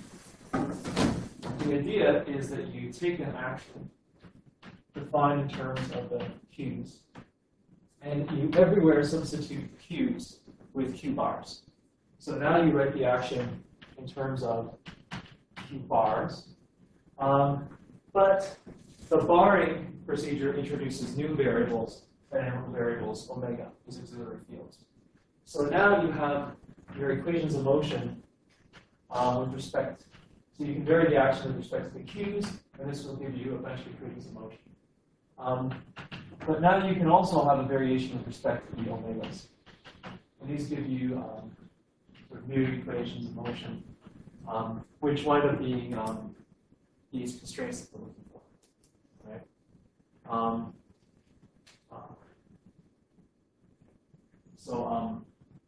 the idea is that you take an action defined in terms of the Q's, and you everywhere substitute Q's with Q bars. So now you write the action in terms of Q bars, um, but the barring procedure introduces new variables, dynamical variables, omega, as auxiliary fields. So now you have your equations of motion uh, with respect, so you can vary the action with respect to the Q's, and this will give you a bunch of equations of motion. Um, but now you can also have a variation with respect to the omegas. And these give you um, sort of new equations of motion, um, which wind up being um, these constraints that we're looking for, right? Um, uh, so, um,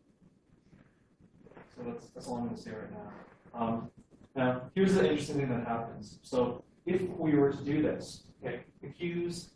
so that's, that's all I'm going to say right now. Um, now, here's the interesting thing that happens. So, if we were to do this, okay, the Q's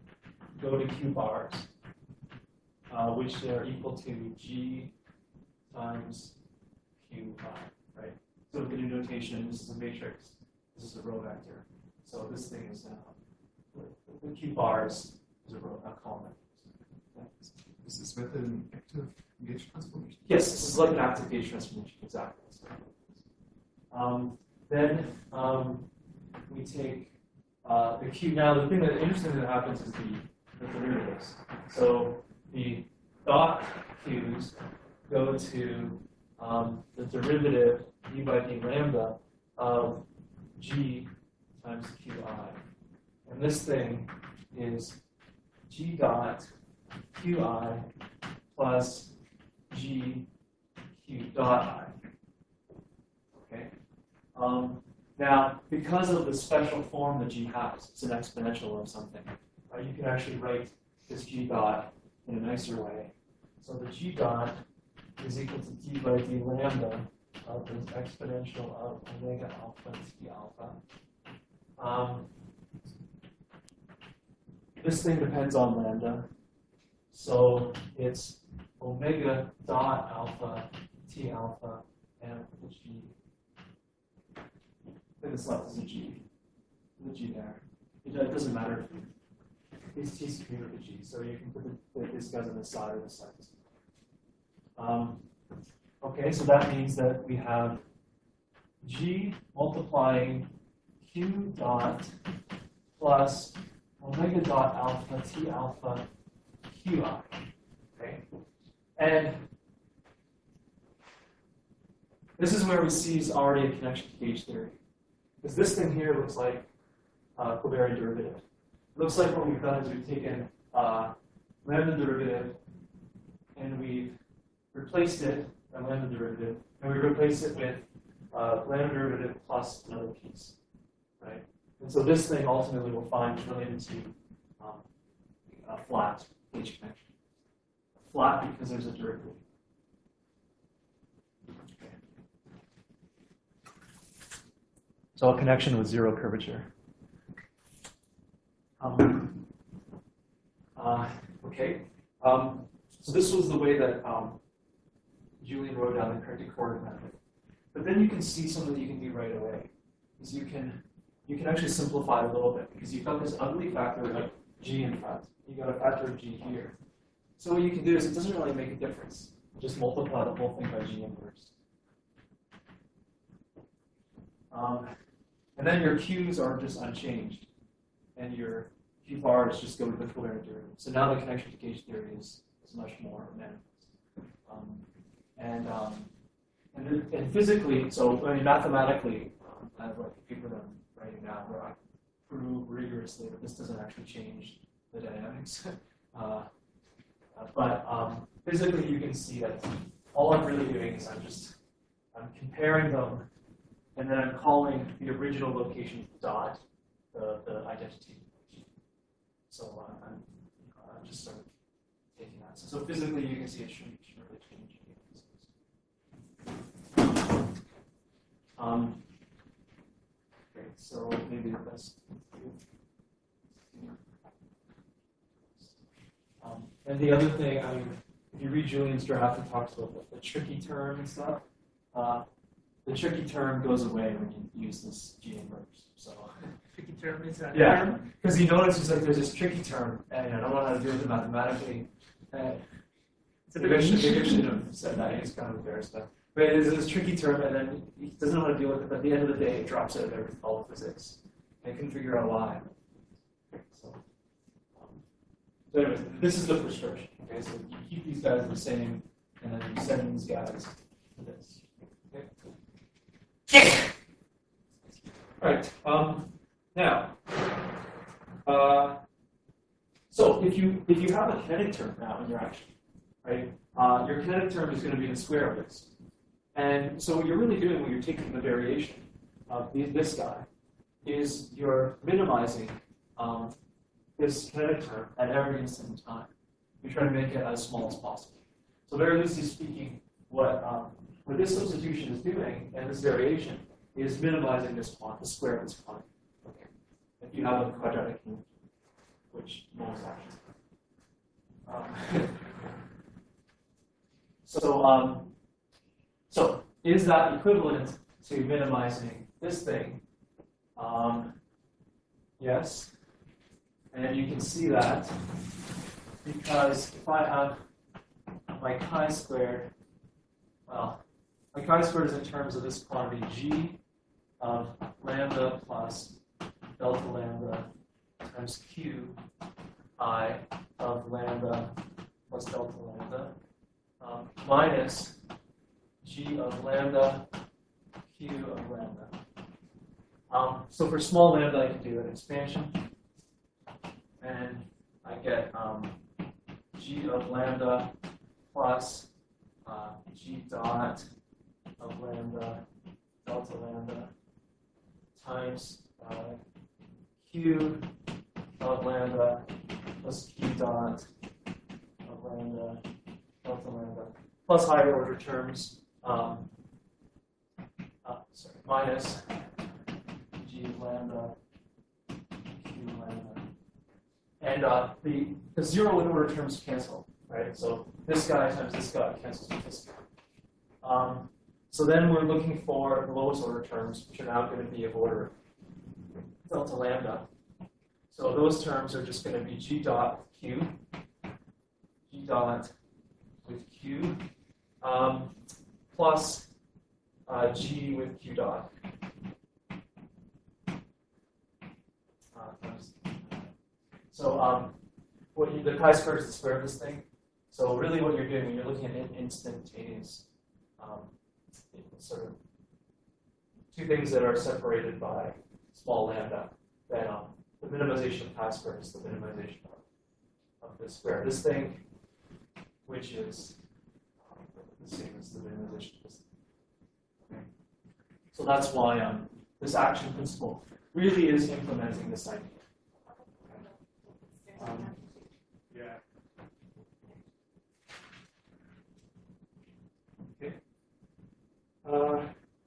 go to Q bars, uh, which are equal to G times Q I, right? So with the new notation, this is a matrix, this is a row vector. So this thing is, uh, the Q bars is a row, a column vector. Is this method an active gauge transformation? Yes, this is like an active gauge transformation, exactly. Um, then um, we take uh, the Q. Now, the thing that interesting that happens is the, the derivatives. So the dot Q's go to um, the derivative d by d lambda of g times qi. And this thing is g dot qi plus g q dot I. Okay. Um, now, because of the special form that g has, it's an exponential of something. Uh, you can actually write this g dot in a nicer way. So the g dot is equal to d by d lambda of the exponential of omega alpha t alpha. Um, this thing depends on lambda, so it's omega dot alpha t alpha and the g. And this left is a g, the g there. It, it doesn't matter if you, it's t squared over g, so you can put the, this guys on the side or the side. Um, okay, so that means that we have g multiplying q dot plus omega dot alpha t alpha qi. Okay, and this is where we see is already a connection to gauge theory, because this thing here looks like uh, covariant derivative. It looks like what we've done is we've taken uh, lambda derivative and we've replaced it, a lambda derivative, and we replace it with uh, lambda derivative plus another piece, right? And so this thing ultimately we'll find is related to um, a flat gauge connection. Flat because there's a derivative. Okay. So a connection with zero curvature. Um, uh, okay. Um, so this was the way that um, Julian wrote down the corrected coordinate method. But then you can see something that you can do right away. Is you can you can actually simplify it a little bit, because you've got this ugly factor of g in front. You've got a factor of g here. So what you can do is it doesn't really make a difference. Just multiply the whole thing by g inverse. Um, and then your q's are just unchanged. And your q bars just go to the covariant derivative. So now the connection to gauge theory is, is much more manifest. Um, and, um, and and physically, so I mean mathematically, um, I have like a paper that I'm writing now where I prove rigorously that this doesn't actually change the dynamics. uh, uh, but um, physically, you can see that all I'm really doing is I'm just I'm comparing them, and then I'm calling the original location dot the the identity. So uh, I'm uh, just sort of taking that. So, so physically, you can see it shouldn't, shouldn't really change. Um, okay, so maybe the best. Um, and the other thing, I mean, if you read Julian's draft, he talks about the, the tricky term and stuff. Uh, the tricky term goes away when you use this G inverse. So Tricky term is that yeah, term? because he notices like there's this tricky term, and I don't know how to deal with it mathematically. Uh, It's a maybe, bit I should, niche. maybe I shouldn't have said that. He's kind of embarrassed. But but it's this tricky term, and then he doesn't know how to deal with it. But at the end of the day, it drops out of everything, all of physics. And I couldn't figure out why. So, um, so anyways, this is the prescription. Okay, so you keep these guys the same, and then you send these guys to this. Okay. All right. Um, now, uh, so if you if you have a kinetic term now in your action, right? Uh, your kinetic term is going to be the square of this. And so what you're really doing when you're taking the variation of the, this guy is you're minimizing um, this kinetic term at every instant in time. You're trying to make it as small as possible. So very loosely speaking, what, um, what this substitution is doing and this variation is minimizing this quantity, the square of this quantity. Okay. If you have a quadratic unit, which most actions have. Um, So, um, is that equivalent to minimizing this thing? Um, yes. And you can see that because if I have my chi-squared, well, my chi-squared is in terms of this quantity g of lambda plus delta lambda times q I of lambda plus delta lambda um, minus g of lambda q of lambda. Um, so for small lambda, I can do an expansion, and I get um, g of lambda plus uh, g dot of lambda delta lambda times uh, q of lambda plus q dot of lambda delta lambda plus higher order terms, um, uh, sorry, minus g of lambda q lambda. And uh, the, the zero and order terms cancel, right? So this guy times this guy cancels with this guy. Um, so then we're looking for the lowest order terms, which are now going to be of order delta lambda. So those terms are just going to be g dot q, g dot with q, um, plus uh, g with q dot. Uh, so um, what you, the chi-squared is the square of this thing. So really what you're doing when you're looking at instantaneous, um, sort of two things that are separated by small lambda, then um, the minimization of chi-squared is the minimization of, of this square. This thing, which is um, the same as the minimization of this thing. Okay. So that's why um, this action principle really is implementing this idea. Um, yeah. Okay. Uh,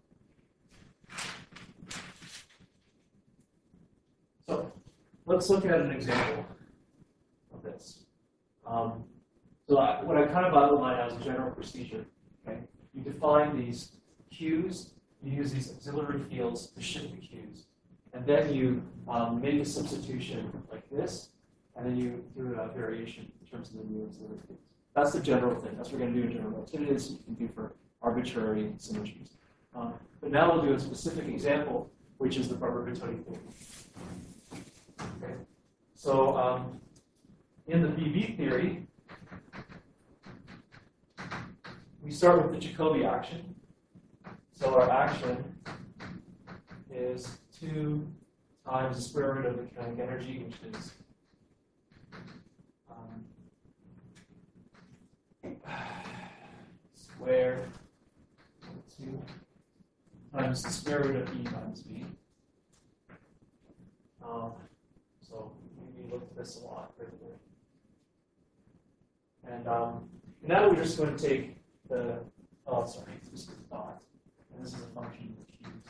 so let's look at an example of this. Um, so I, what I kind of outlined as a general procedure. Okay, you define these Q's. You use these auxiliary fields to shift the Q's, and then you um, make a substitution like this, and then you do a variation in terms of the new auxiliary fields. That's the general thing. That's what we're going to do in general relativities. You can do for arbitrary symmetries. Um, but now we'll do a specific example, which is the Barber-Vittoni theory. Okay. So um, in the B V theory, we start with the Jacobi action. So our action is two times the square root of the kinetic energy, which is um, square two times the square root of E times V. Um, so we looked at this a lot earlier. And um, now we're just going to take the, oh, sorry, this is dot. And this is a function of the Q's.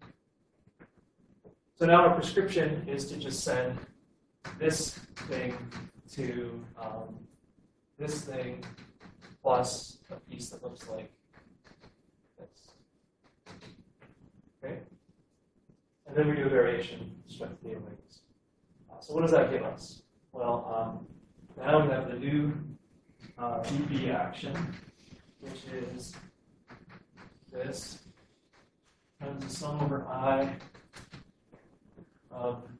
So now our prescription is to just send this thing to um, this thing plus a piece that looks like this. Okay? And then we do a variation with respect to the omegas. Uh, so what does that give us? Well, um, now we have the new uh, B V action, which is this times the sum over I of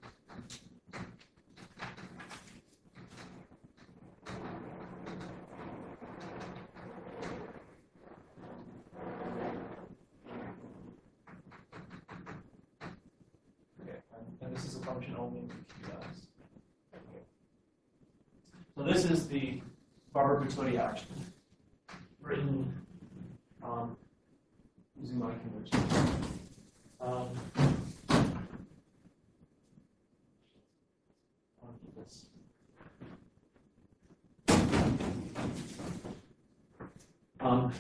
okay, and, and this is a function only in Q S. Okay. So this is the Barber-Vittoni action written um, using my convention. Um, I'll keep this. Um,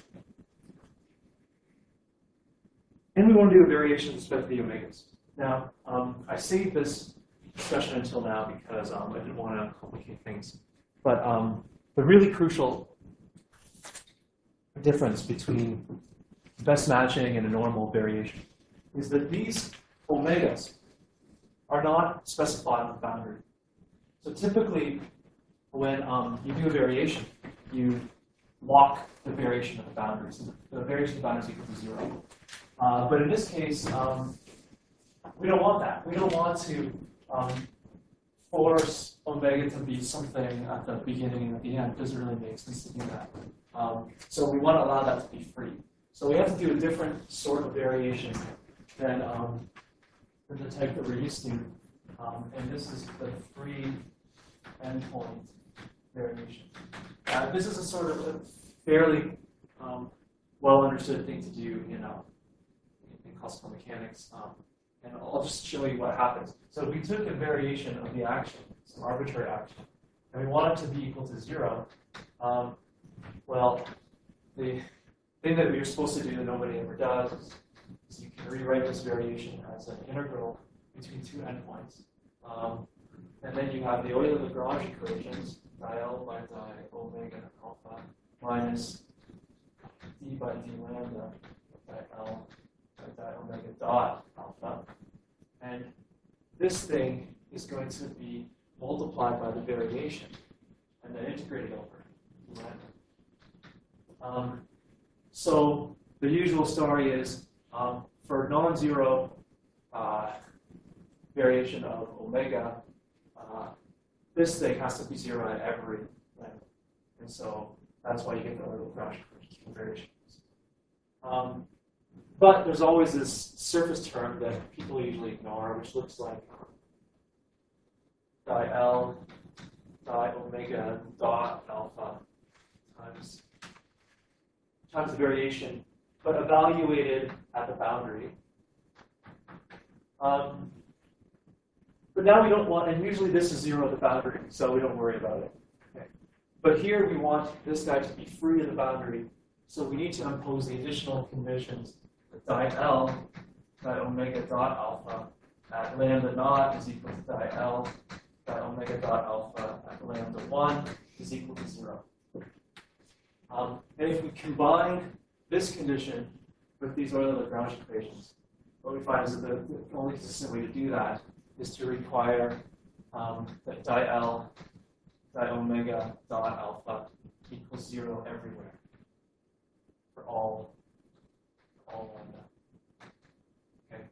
and we want to do a variation with respect to the omegas. Now, um, I saved this discussion until now because um, I didn't want to complicate things. But um, the really crucial difference between best matching and a normal variation, is that these omegas are not specified on the boundary. So typically, when um, you do a variation, you lock the variation of the boundaries. The variation of the boundaries equals to zero. Uh, but in this case, um, we don't want that. We don't want to um, force omega to be something at the beginning and at the end. It doesn't really make sense to do that. Um, so we want to allow that to be free. So we have to do a different sort of variation than, um, than the type that we're used to. Um, and this is the free endpoint variation. Uh, this is a sort of a fairly um, well understood thing to do in, uh, in classical mechanics. Um, and I'll just show you what happens. So we took a variation of the action, some arbitrary action, and we want it to be equal to zero. Um, well, the thing that we were supposed to do that nobody ever does is you can rewrite this variation as an integral between two endpoints. Um, and then you have the Euler-Lagrange equations, di L by di omega alpha minus d by d lambda di L by di omega dot alpha. And this thing is going to be multiplied by the variation and then integrated over d lambda. Um, so the usual story is um, for non-zero uh, variation of omega, uh, this thing has to be zero at every lambda. And so that's why you get the Euler-Lagrange variations. Um, but there's always this surface term that people usually ignore, which looks like um, di L di omega dot alpha times times the variation, but evaluated at the boundary. Um, but now we don't want, and usually this is zero at the boundary, so we don't worry about it. Okay. But here we want this guy to be free of the boundary, so we need to impose the additional conditions that di L di omega dot alpha at lambda naught is equal to di L di omega dot alpha at lambda one is equal to zero. Um, and if we combine this condition with these Euler-Lagrange equations, what we find is that the, the only consistent way to do that is to require um, that di L di omega dot alpha equals zero everywhere for all, all lambda. Okay.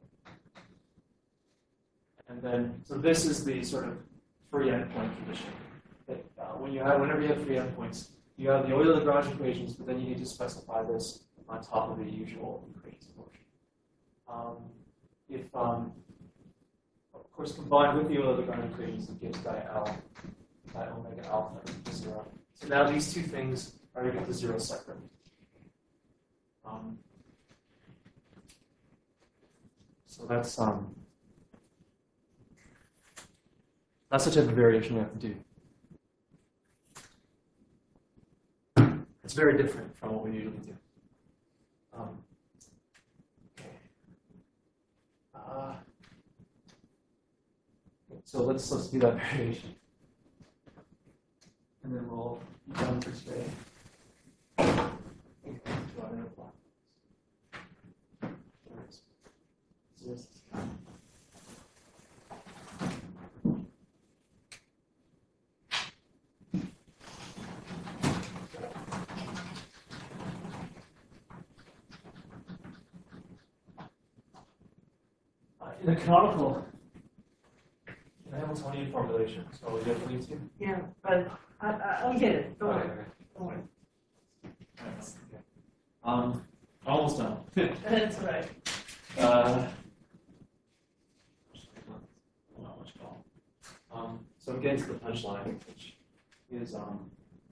And then, so this is the sort of free endpoint condition. That uh, when you have, whenever you have free endpoints, you have the Euler-Lagrange equations, but then you need to specify this on top of the usual equations portion. Um, if, um, of course, combined with the Euler-Lagrange equations, it gives di L di omega alpha equal to zero. So now these two things are equal to zero separately. Um, so that's um, that's the type of variation we have to do. It's very different from what we usually do. Um, okay. Uh, so let's let's do that variation, and then we'll be done for today. In the canonical, in the Hamiltonian formulation, so you have to leave to? Yeah, but I, I, I'll get it. Don't worry. Okay. Don't worry. Okay. Um, almost done. That's right. uh, not much at all. Um, so I'm getting to the punchline, which is um,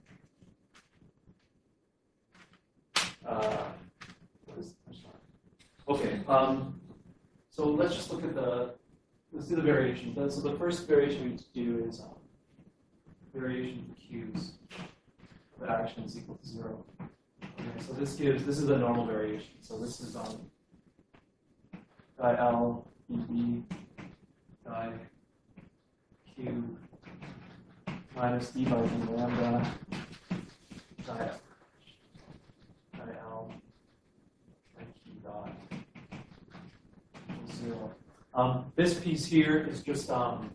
uh, what is the punchline? Okay. Um, So let's just look at the, let's do the variation. So the first variation we need to do is um, variation for q's. The action is equal to zero. Okay, so this gives, this is a normal variation. So this is um, di L dB di q minus d by d lambda di, di L di q this piece here is just, um,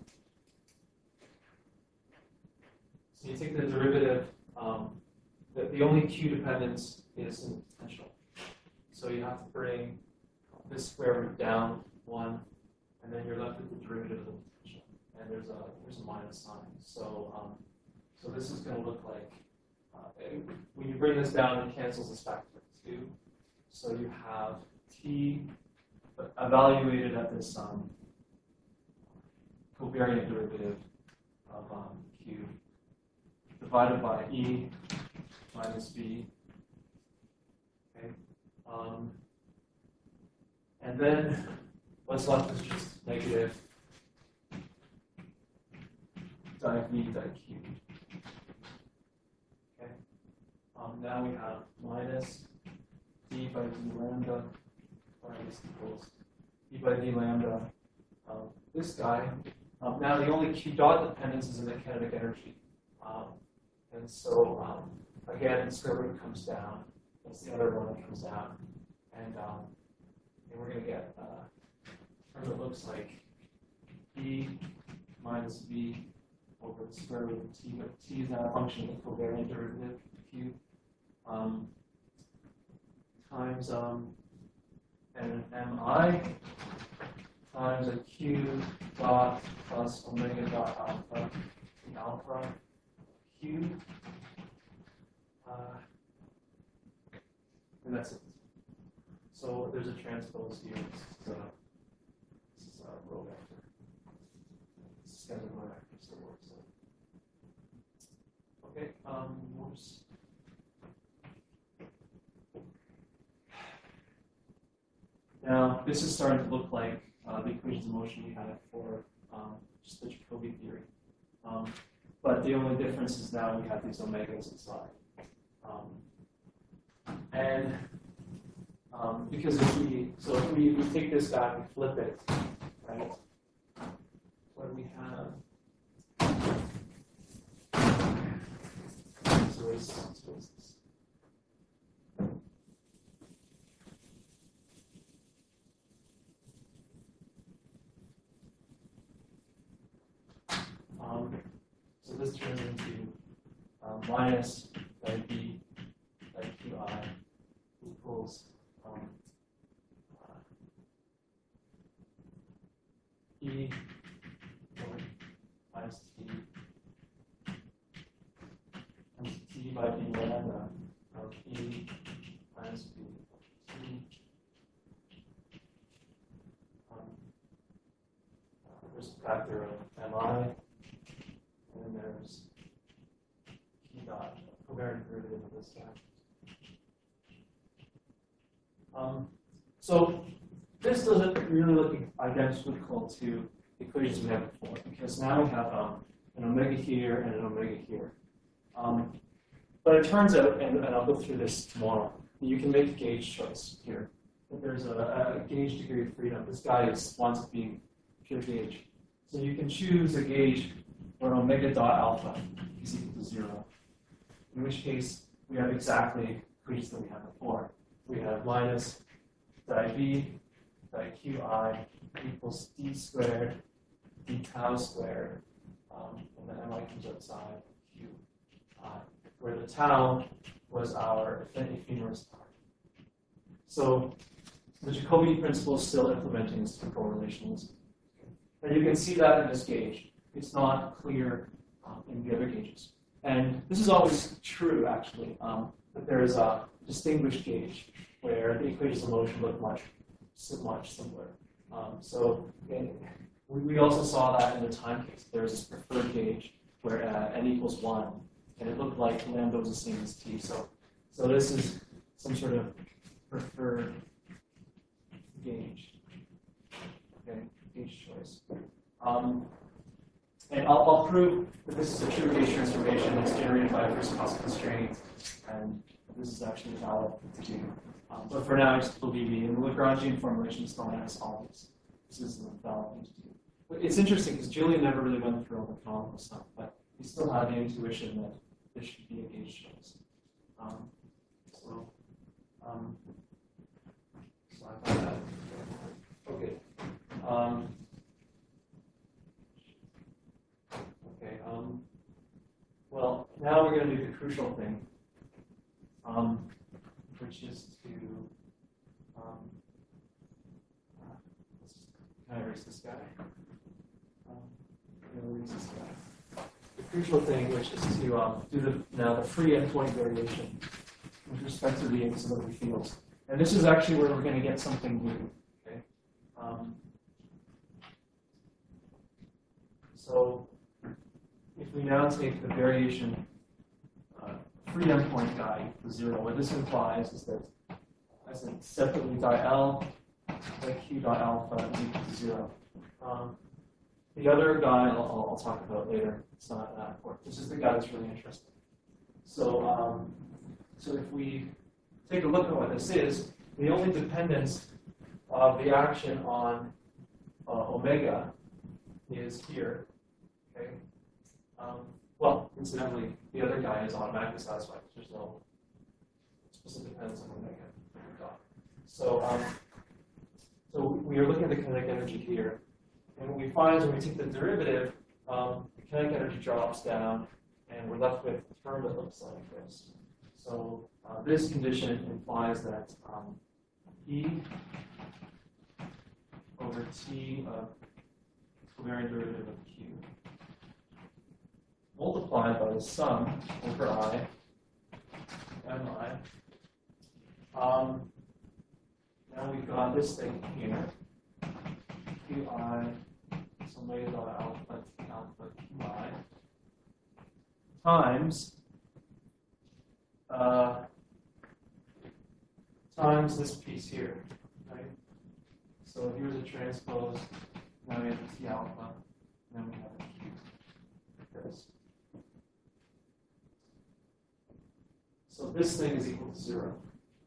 so you take the derivative, um, the, the only Q dependence is in the potential. So you have to bring this square root down one, and then you're left with the derivative of the potential. And there's a there's a minus sign. So um, so this is going to look like, uh, when you bring this down, it cancels this factor two. So you have t evaluated at this um, covariant derivative of um, q divided by e minus b. Okay. Um, and then what's left is just negative di v di q. Okay. Um, now we have minus d by d lambda minus equals d by d lambda of this guy. Um, now the only q dot dependence is in the kinetic energy. Um, and so um, again, the square root comes down. That's the other one that comes down. And, um, and we're going to get uh, term that looks like e minus v over the square root of t, but t is now a function of the covariant derivative of q um, times um, and mi times a q dot plus omega dot alpha, the alpha q, uh, and that's it. So there's a transpose here. This is a, this is a row vector. This is kind of a vector still works. So. Okay, um, whoops. Now, this is starting to look like uh, the equations of motion we had for um, just the Jacobi theory. Um, but the only difference is now we have these omegas inside. Um, and um, because if we, so if we, we take this back and flip it, right, what do we have? So it's, so it's this. Um, so this turns into um, minus di b di qi equals um, uh, e minus t times t by d lambda of e minus b t. Um, uh, there's a factor of mi. And then there's Q dot, covariant derivative of this guy. Um, so this doesn't really look identical to the equations we had before, because now we have um, an omega here and an omega here. Um, but it turns out, and, and I'll go through this tomorrow, that you can make a gauge choice here. That there's a, a gauge degree of freedom. This guy is wants to be pure gauge. So you can choose a gauge where omega dot alpha is equal to zero, in which case we have exactly equations that we had before. We have minus di v di qi equals d squared d tau squared, um, and then mi comes outside q I, where the tau was our ephemeris part. So the Jacobi principle is still implementing statistical relationalism. And you can see that in this gauge. It's not clear um, in the other gauges. And this is always true, actually, um, that there is a distinguished gauge where the equations of motion look much, much similar. Um, so it, we, we also saw that in the time case. There's this preferred gauge where uh, n equals one, and it looked like lambda was the same as t. So, so this is some sort of preferred gauge, okay, gauge choice. Um, And I'll, I'll prove that this is a true gauge transformation that's generated by a first cost constraint, and this is actually valid to do. Um, but for now, I just believe me. And the Lagrangian formulation still has all this. This is the valid thing to do. But it's interesting because Julian never really went through all the canonical stuff, but he still had the intuition that this should be a gauge choice. Um, so, um, so I thought that. Okay. Um, Well, now we're going to do the crucial thing, um, which is to, um, uh, let's just, can I erase this guy? Um, I'm gonna erase this guy. The crucial thing, which is to um, do the now the free endpoint variation with respect to the ancillary fields. And this is actually where we're going to get something new. Okay. Um, so if we now take the variation uh, free endpoint guy to zero, what this implies is that as a separately di L, that Q dot alpha is equal to zero. Um, the other guy I'll, I'll talk about later. It's not that important. This is the guy that's really interesting. So, um, so if we take a look at what this is, the only dependence of the action on uh, omega is here. Okay. Um, well, incidentally, the other guy is automatically satisfied. There's no specific dependence on omega. So, um, so we are looking at the kinetic energy here, and what we find is when we take the derivative, um, the kinetic energy drops down, and we're left with a term that looks like this. So uh, this condition implies that um, E over T of covariant derivative of Q multiplied by the sum over I, Mi. Um, now we've got this thing here, Qi, so omega dot alpha T alpha Qi, times uh, times this piece here, right? So here's a transpose, now we have a T alpha, and then we have a Q, like this. So this thing is equal to zero.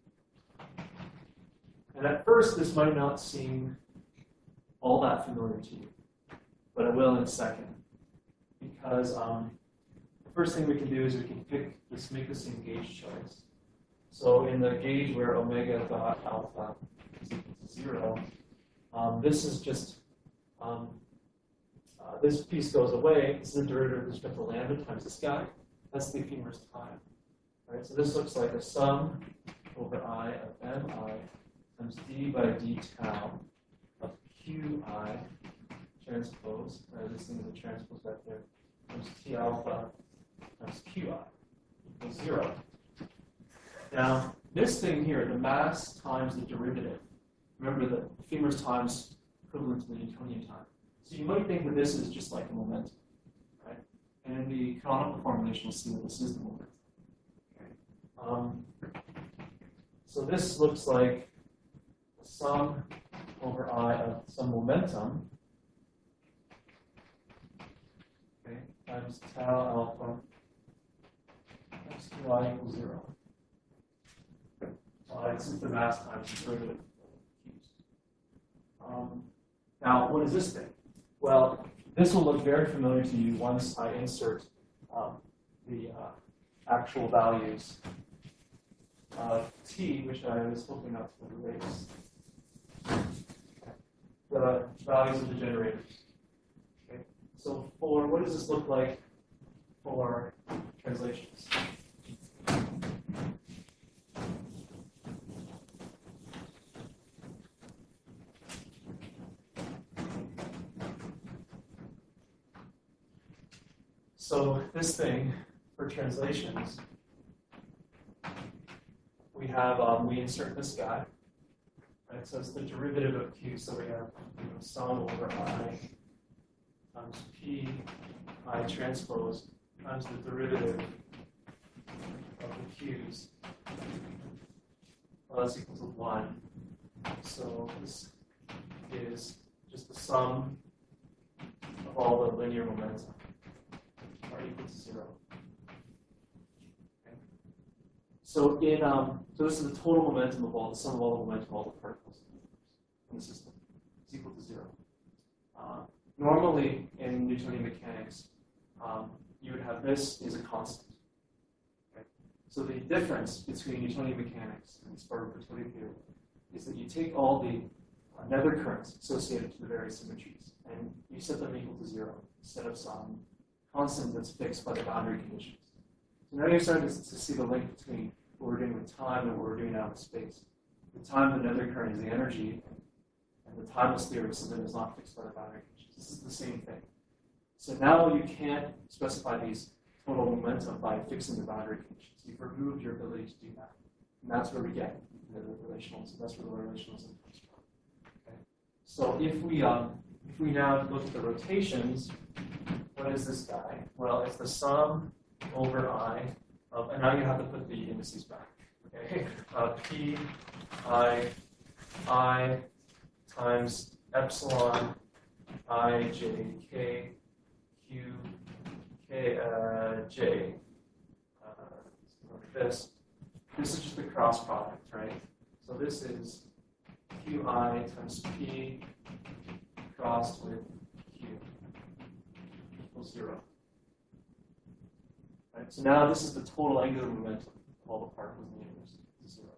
And at first, this might not seem all that familiar to you, but it will in a second. Because um, the first thing we can do is we can pick this, make this in gauge choice. So in the gauge where omega dot alpha is equal to zero, um, this is just, um, uh, this piece goes away. This is the derivative with respect to lambda times this guy. That's the ephemeris time. Right? So this looks like a sum over I of Mi times d by d tau of Qi transpose, right? This thing is a transpose vector, times T alpha times Qi equals zero. Now, this thing here, the mass times the derivative, remember that ephemeris time is equivalent to the Newtonian time. So you might think that this is just like a momentum, right? And in the canonical formulation, we'll see that this is the momentum. Okay. Um, so this looks like the sum over I of some momentum, okay, times tau alpha times Qi equals zero. Uh, it's the mass times the derivative of Q's. Um, now, what is this thing? Well, this will look very familiar to you once I insert um, the uh, actual values of T, which I was hoping not to erase. The values of the generators. Okay. So for what does this look like for translations? So this thing for translations, we have um, we insert this guy. Right, so it's the derivative of Q. So we have you know, sum over I times P I transpose times the derivative of the Q's. Well, that's equal to one. So this is just the sum of all the linear momentum are equal to zero. Okay. So in um, so this is the total momentum of all the sum of all the momentum of all the particles in the system. It's equal to zero. Uh, normally in Newtonian mechanics, um, you would have this is a constant. Okay. So the difference between Newtonian mechanics and Spartan-Bernoulli theory is that you take all the uh, nether currents associated to the various symmetries and you set them equal to zero instead of some constant that's fixed by the boundary conditions. So now you're starting to, to see the link between what we're doing with time and what we're doing now with space. The time of the nether current is the energy, and the timeless theory is something that's not fixed by the boundary conditions. This is the same thing. So now you can't specify these total momentum by fixing the boundary conditions. You've removed your ability to do that. And that's where we get the relationalism. That's where the relationalism comes from. Okay? So if we um, if we now look at the rotations, what is this guy? Well, it's the sum over I of, and now you have to put the indices back. Okay, uh, P I I times epsilon I J K Q K uh, J. Uh, like this. This is just the cross product, right? So this is Q I times P crossed with Q equals zero. Right? So now this is the total angular momentum of all the particles in the universe. It's zero.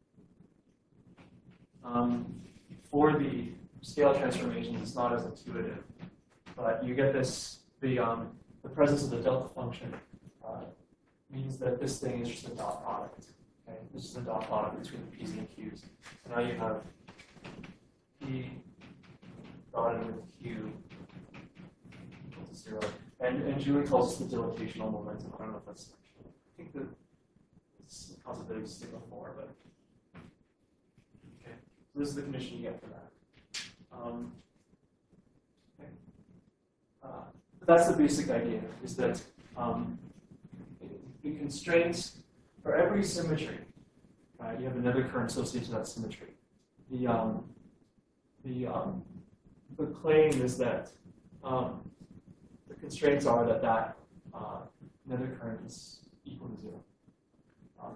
Um, for the scale transformations, it's not as intuitive, but you get this, the, um, the presence of the delta function uh, means that this thing is just a dot product. Okay? This is a dot product between the P's and the Q's. So now you have P dotted with Q equal to zero. And, and Julie calls this the dilatational momentum. I don't know if that's, I think that it's a concept that existed before, but okay. So this is the condition you get for that. Um, okay. Uh, that's the basic idea, is that um, the constraints for every symmetry, right, you have another current associated to that symmetry. The um, the um, the claim is that um, the constraints are that that uh, nether current is equal to zero. Um,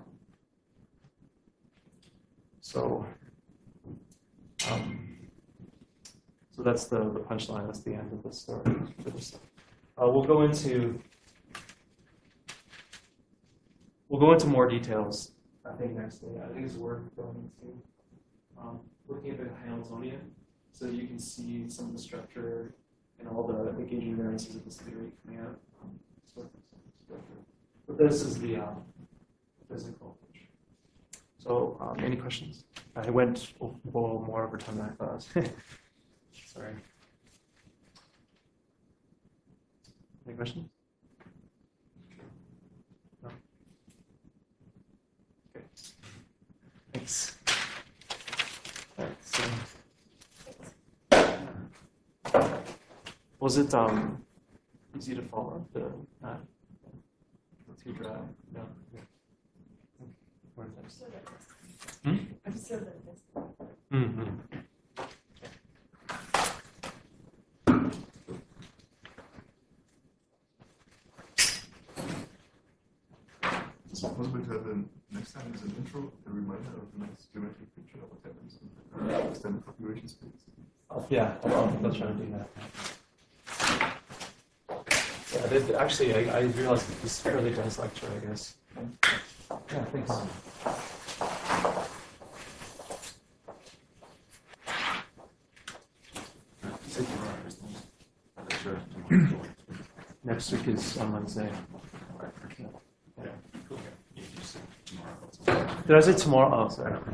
so, um, so that's the, the punchline. That's the end of the story for this. Uh, we'll go into we'll go into more details. I think next day. I think it's worth going into um, looking at the Hamiltonian, so you can see some of the structure and all the engagement variances of this theory coming out. Um, so, but this is the um, physical picture. So, um, any questions? I went a little more over time than I thought. Sorry. Any questions? No? Okay. Thanks. All right, so. Was it um, easy to follow? The, uh, too dry? No. Yeah. Okay. I'm still at this. Hmm? I'm still at this. Mm-hmm. Is it possible to have the next time as an intro, a reminder of the next geometric picture of what happens in the extended configuration space? Oh, yeah, I'll, I'll, I'll try to do that. Yeah, they, they- actually, I, I realized that this is a fairly dense lecture, I guess. Yeah, thanks. Next week is on Wednesday. Yeah, cool. You just said tomorrow. Did I say tomorrow? Oh, sorry.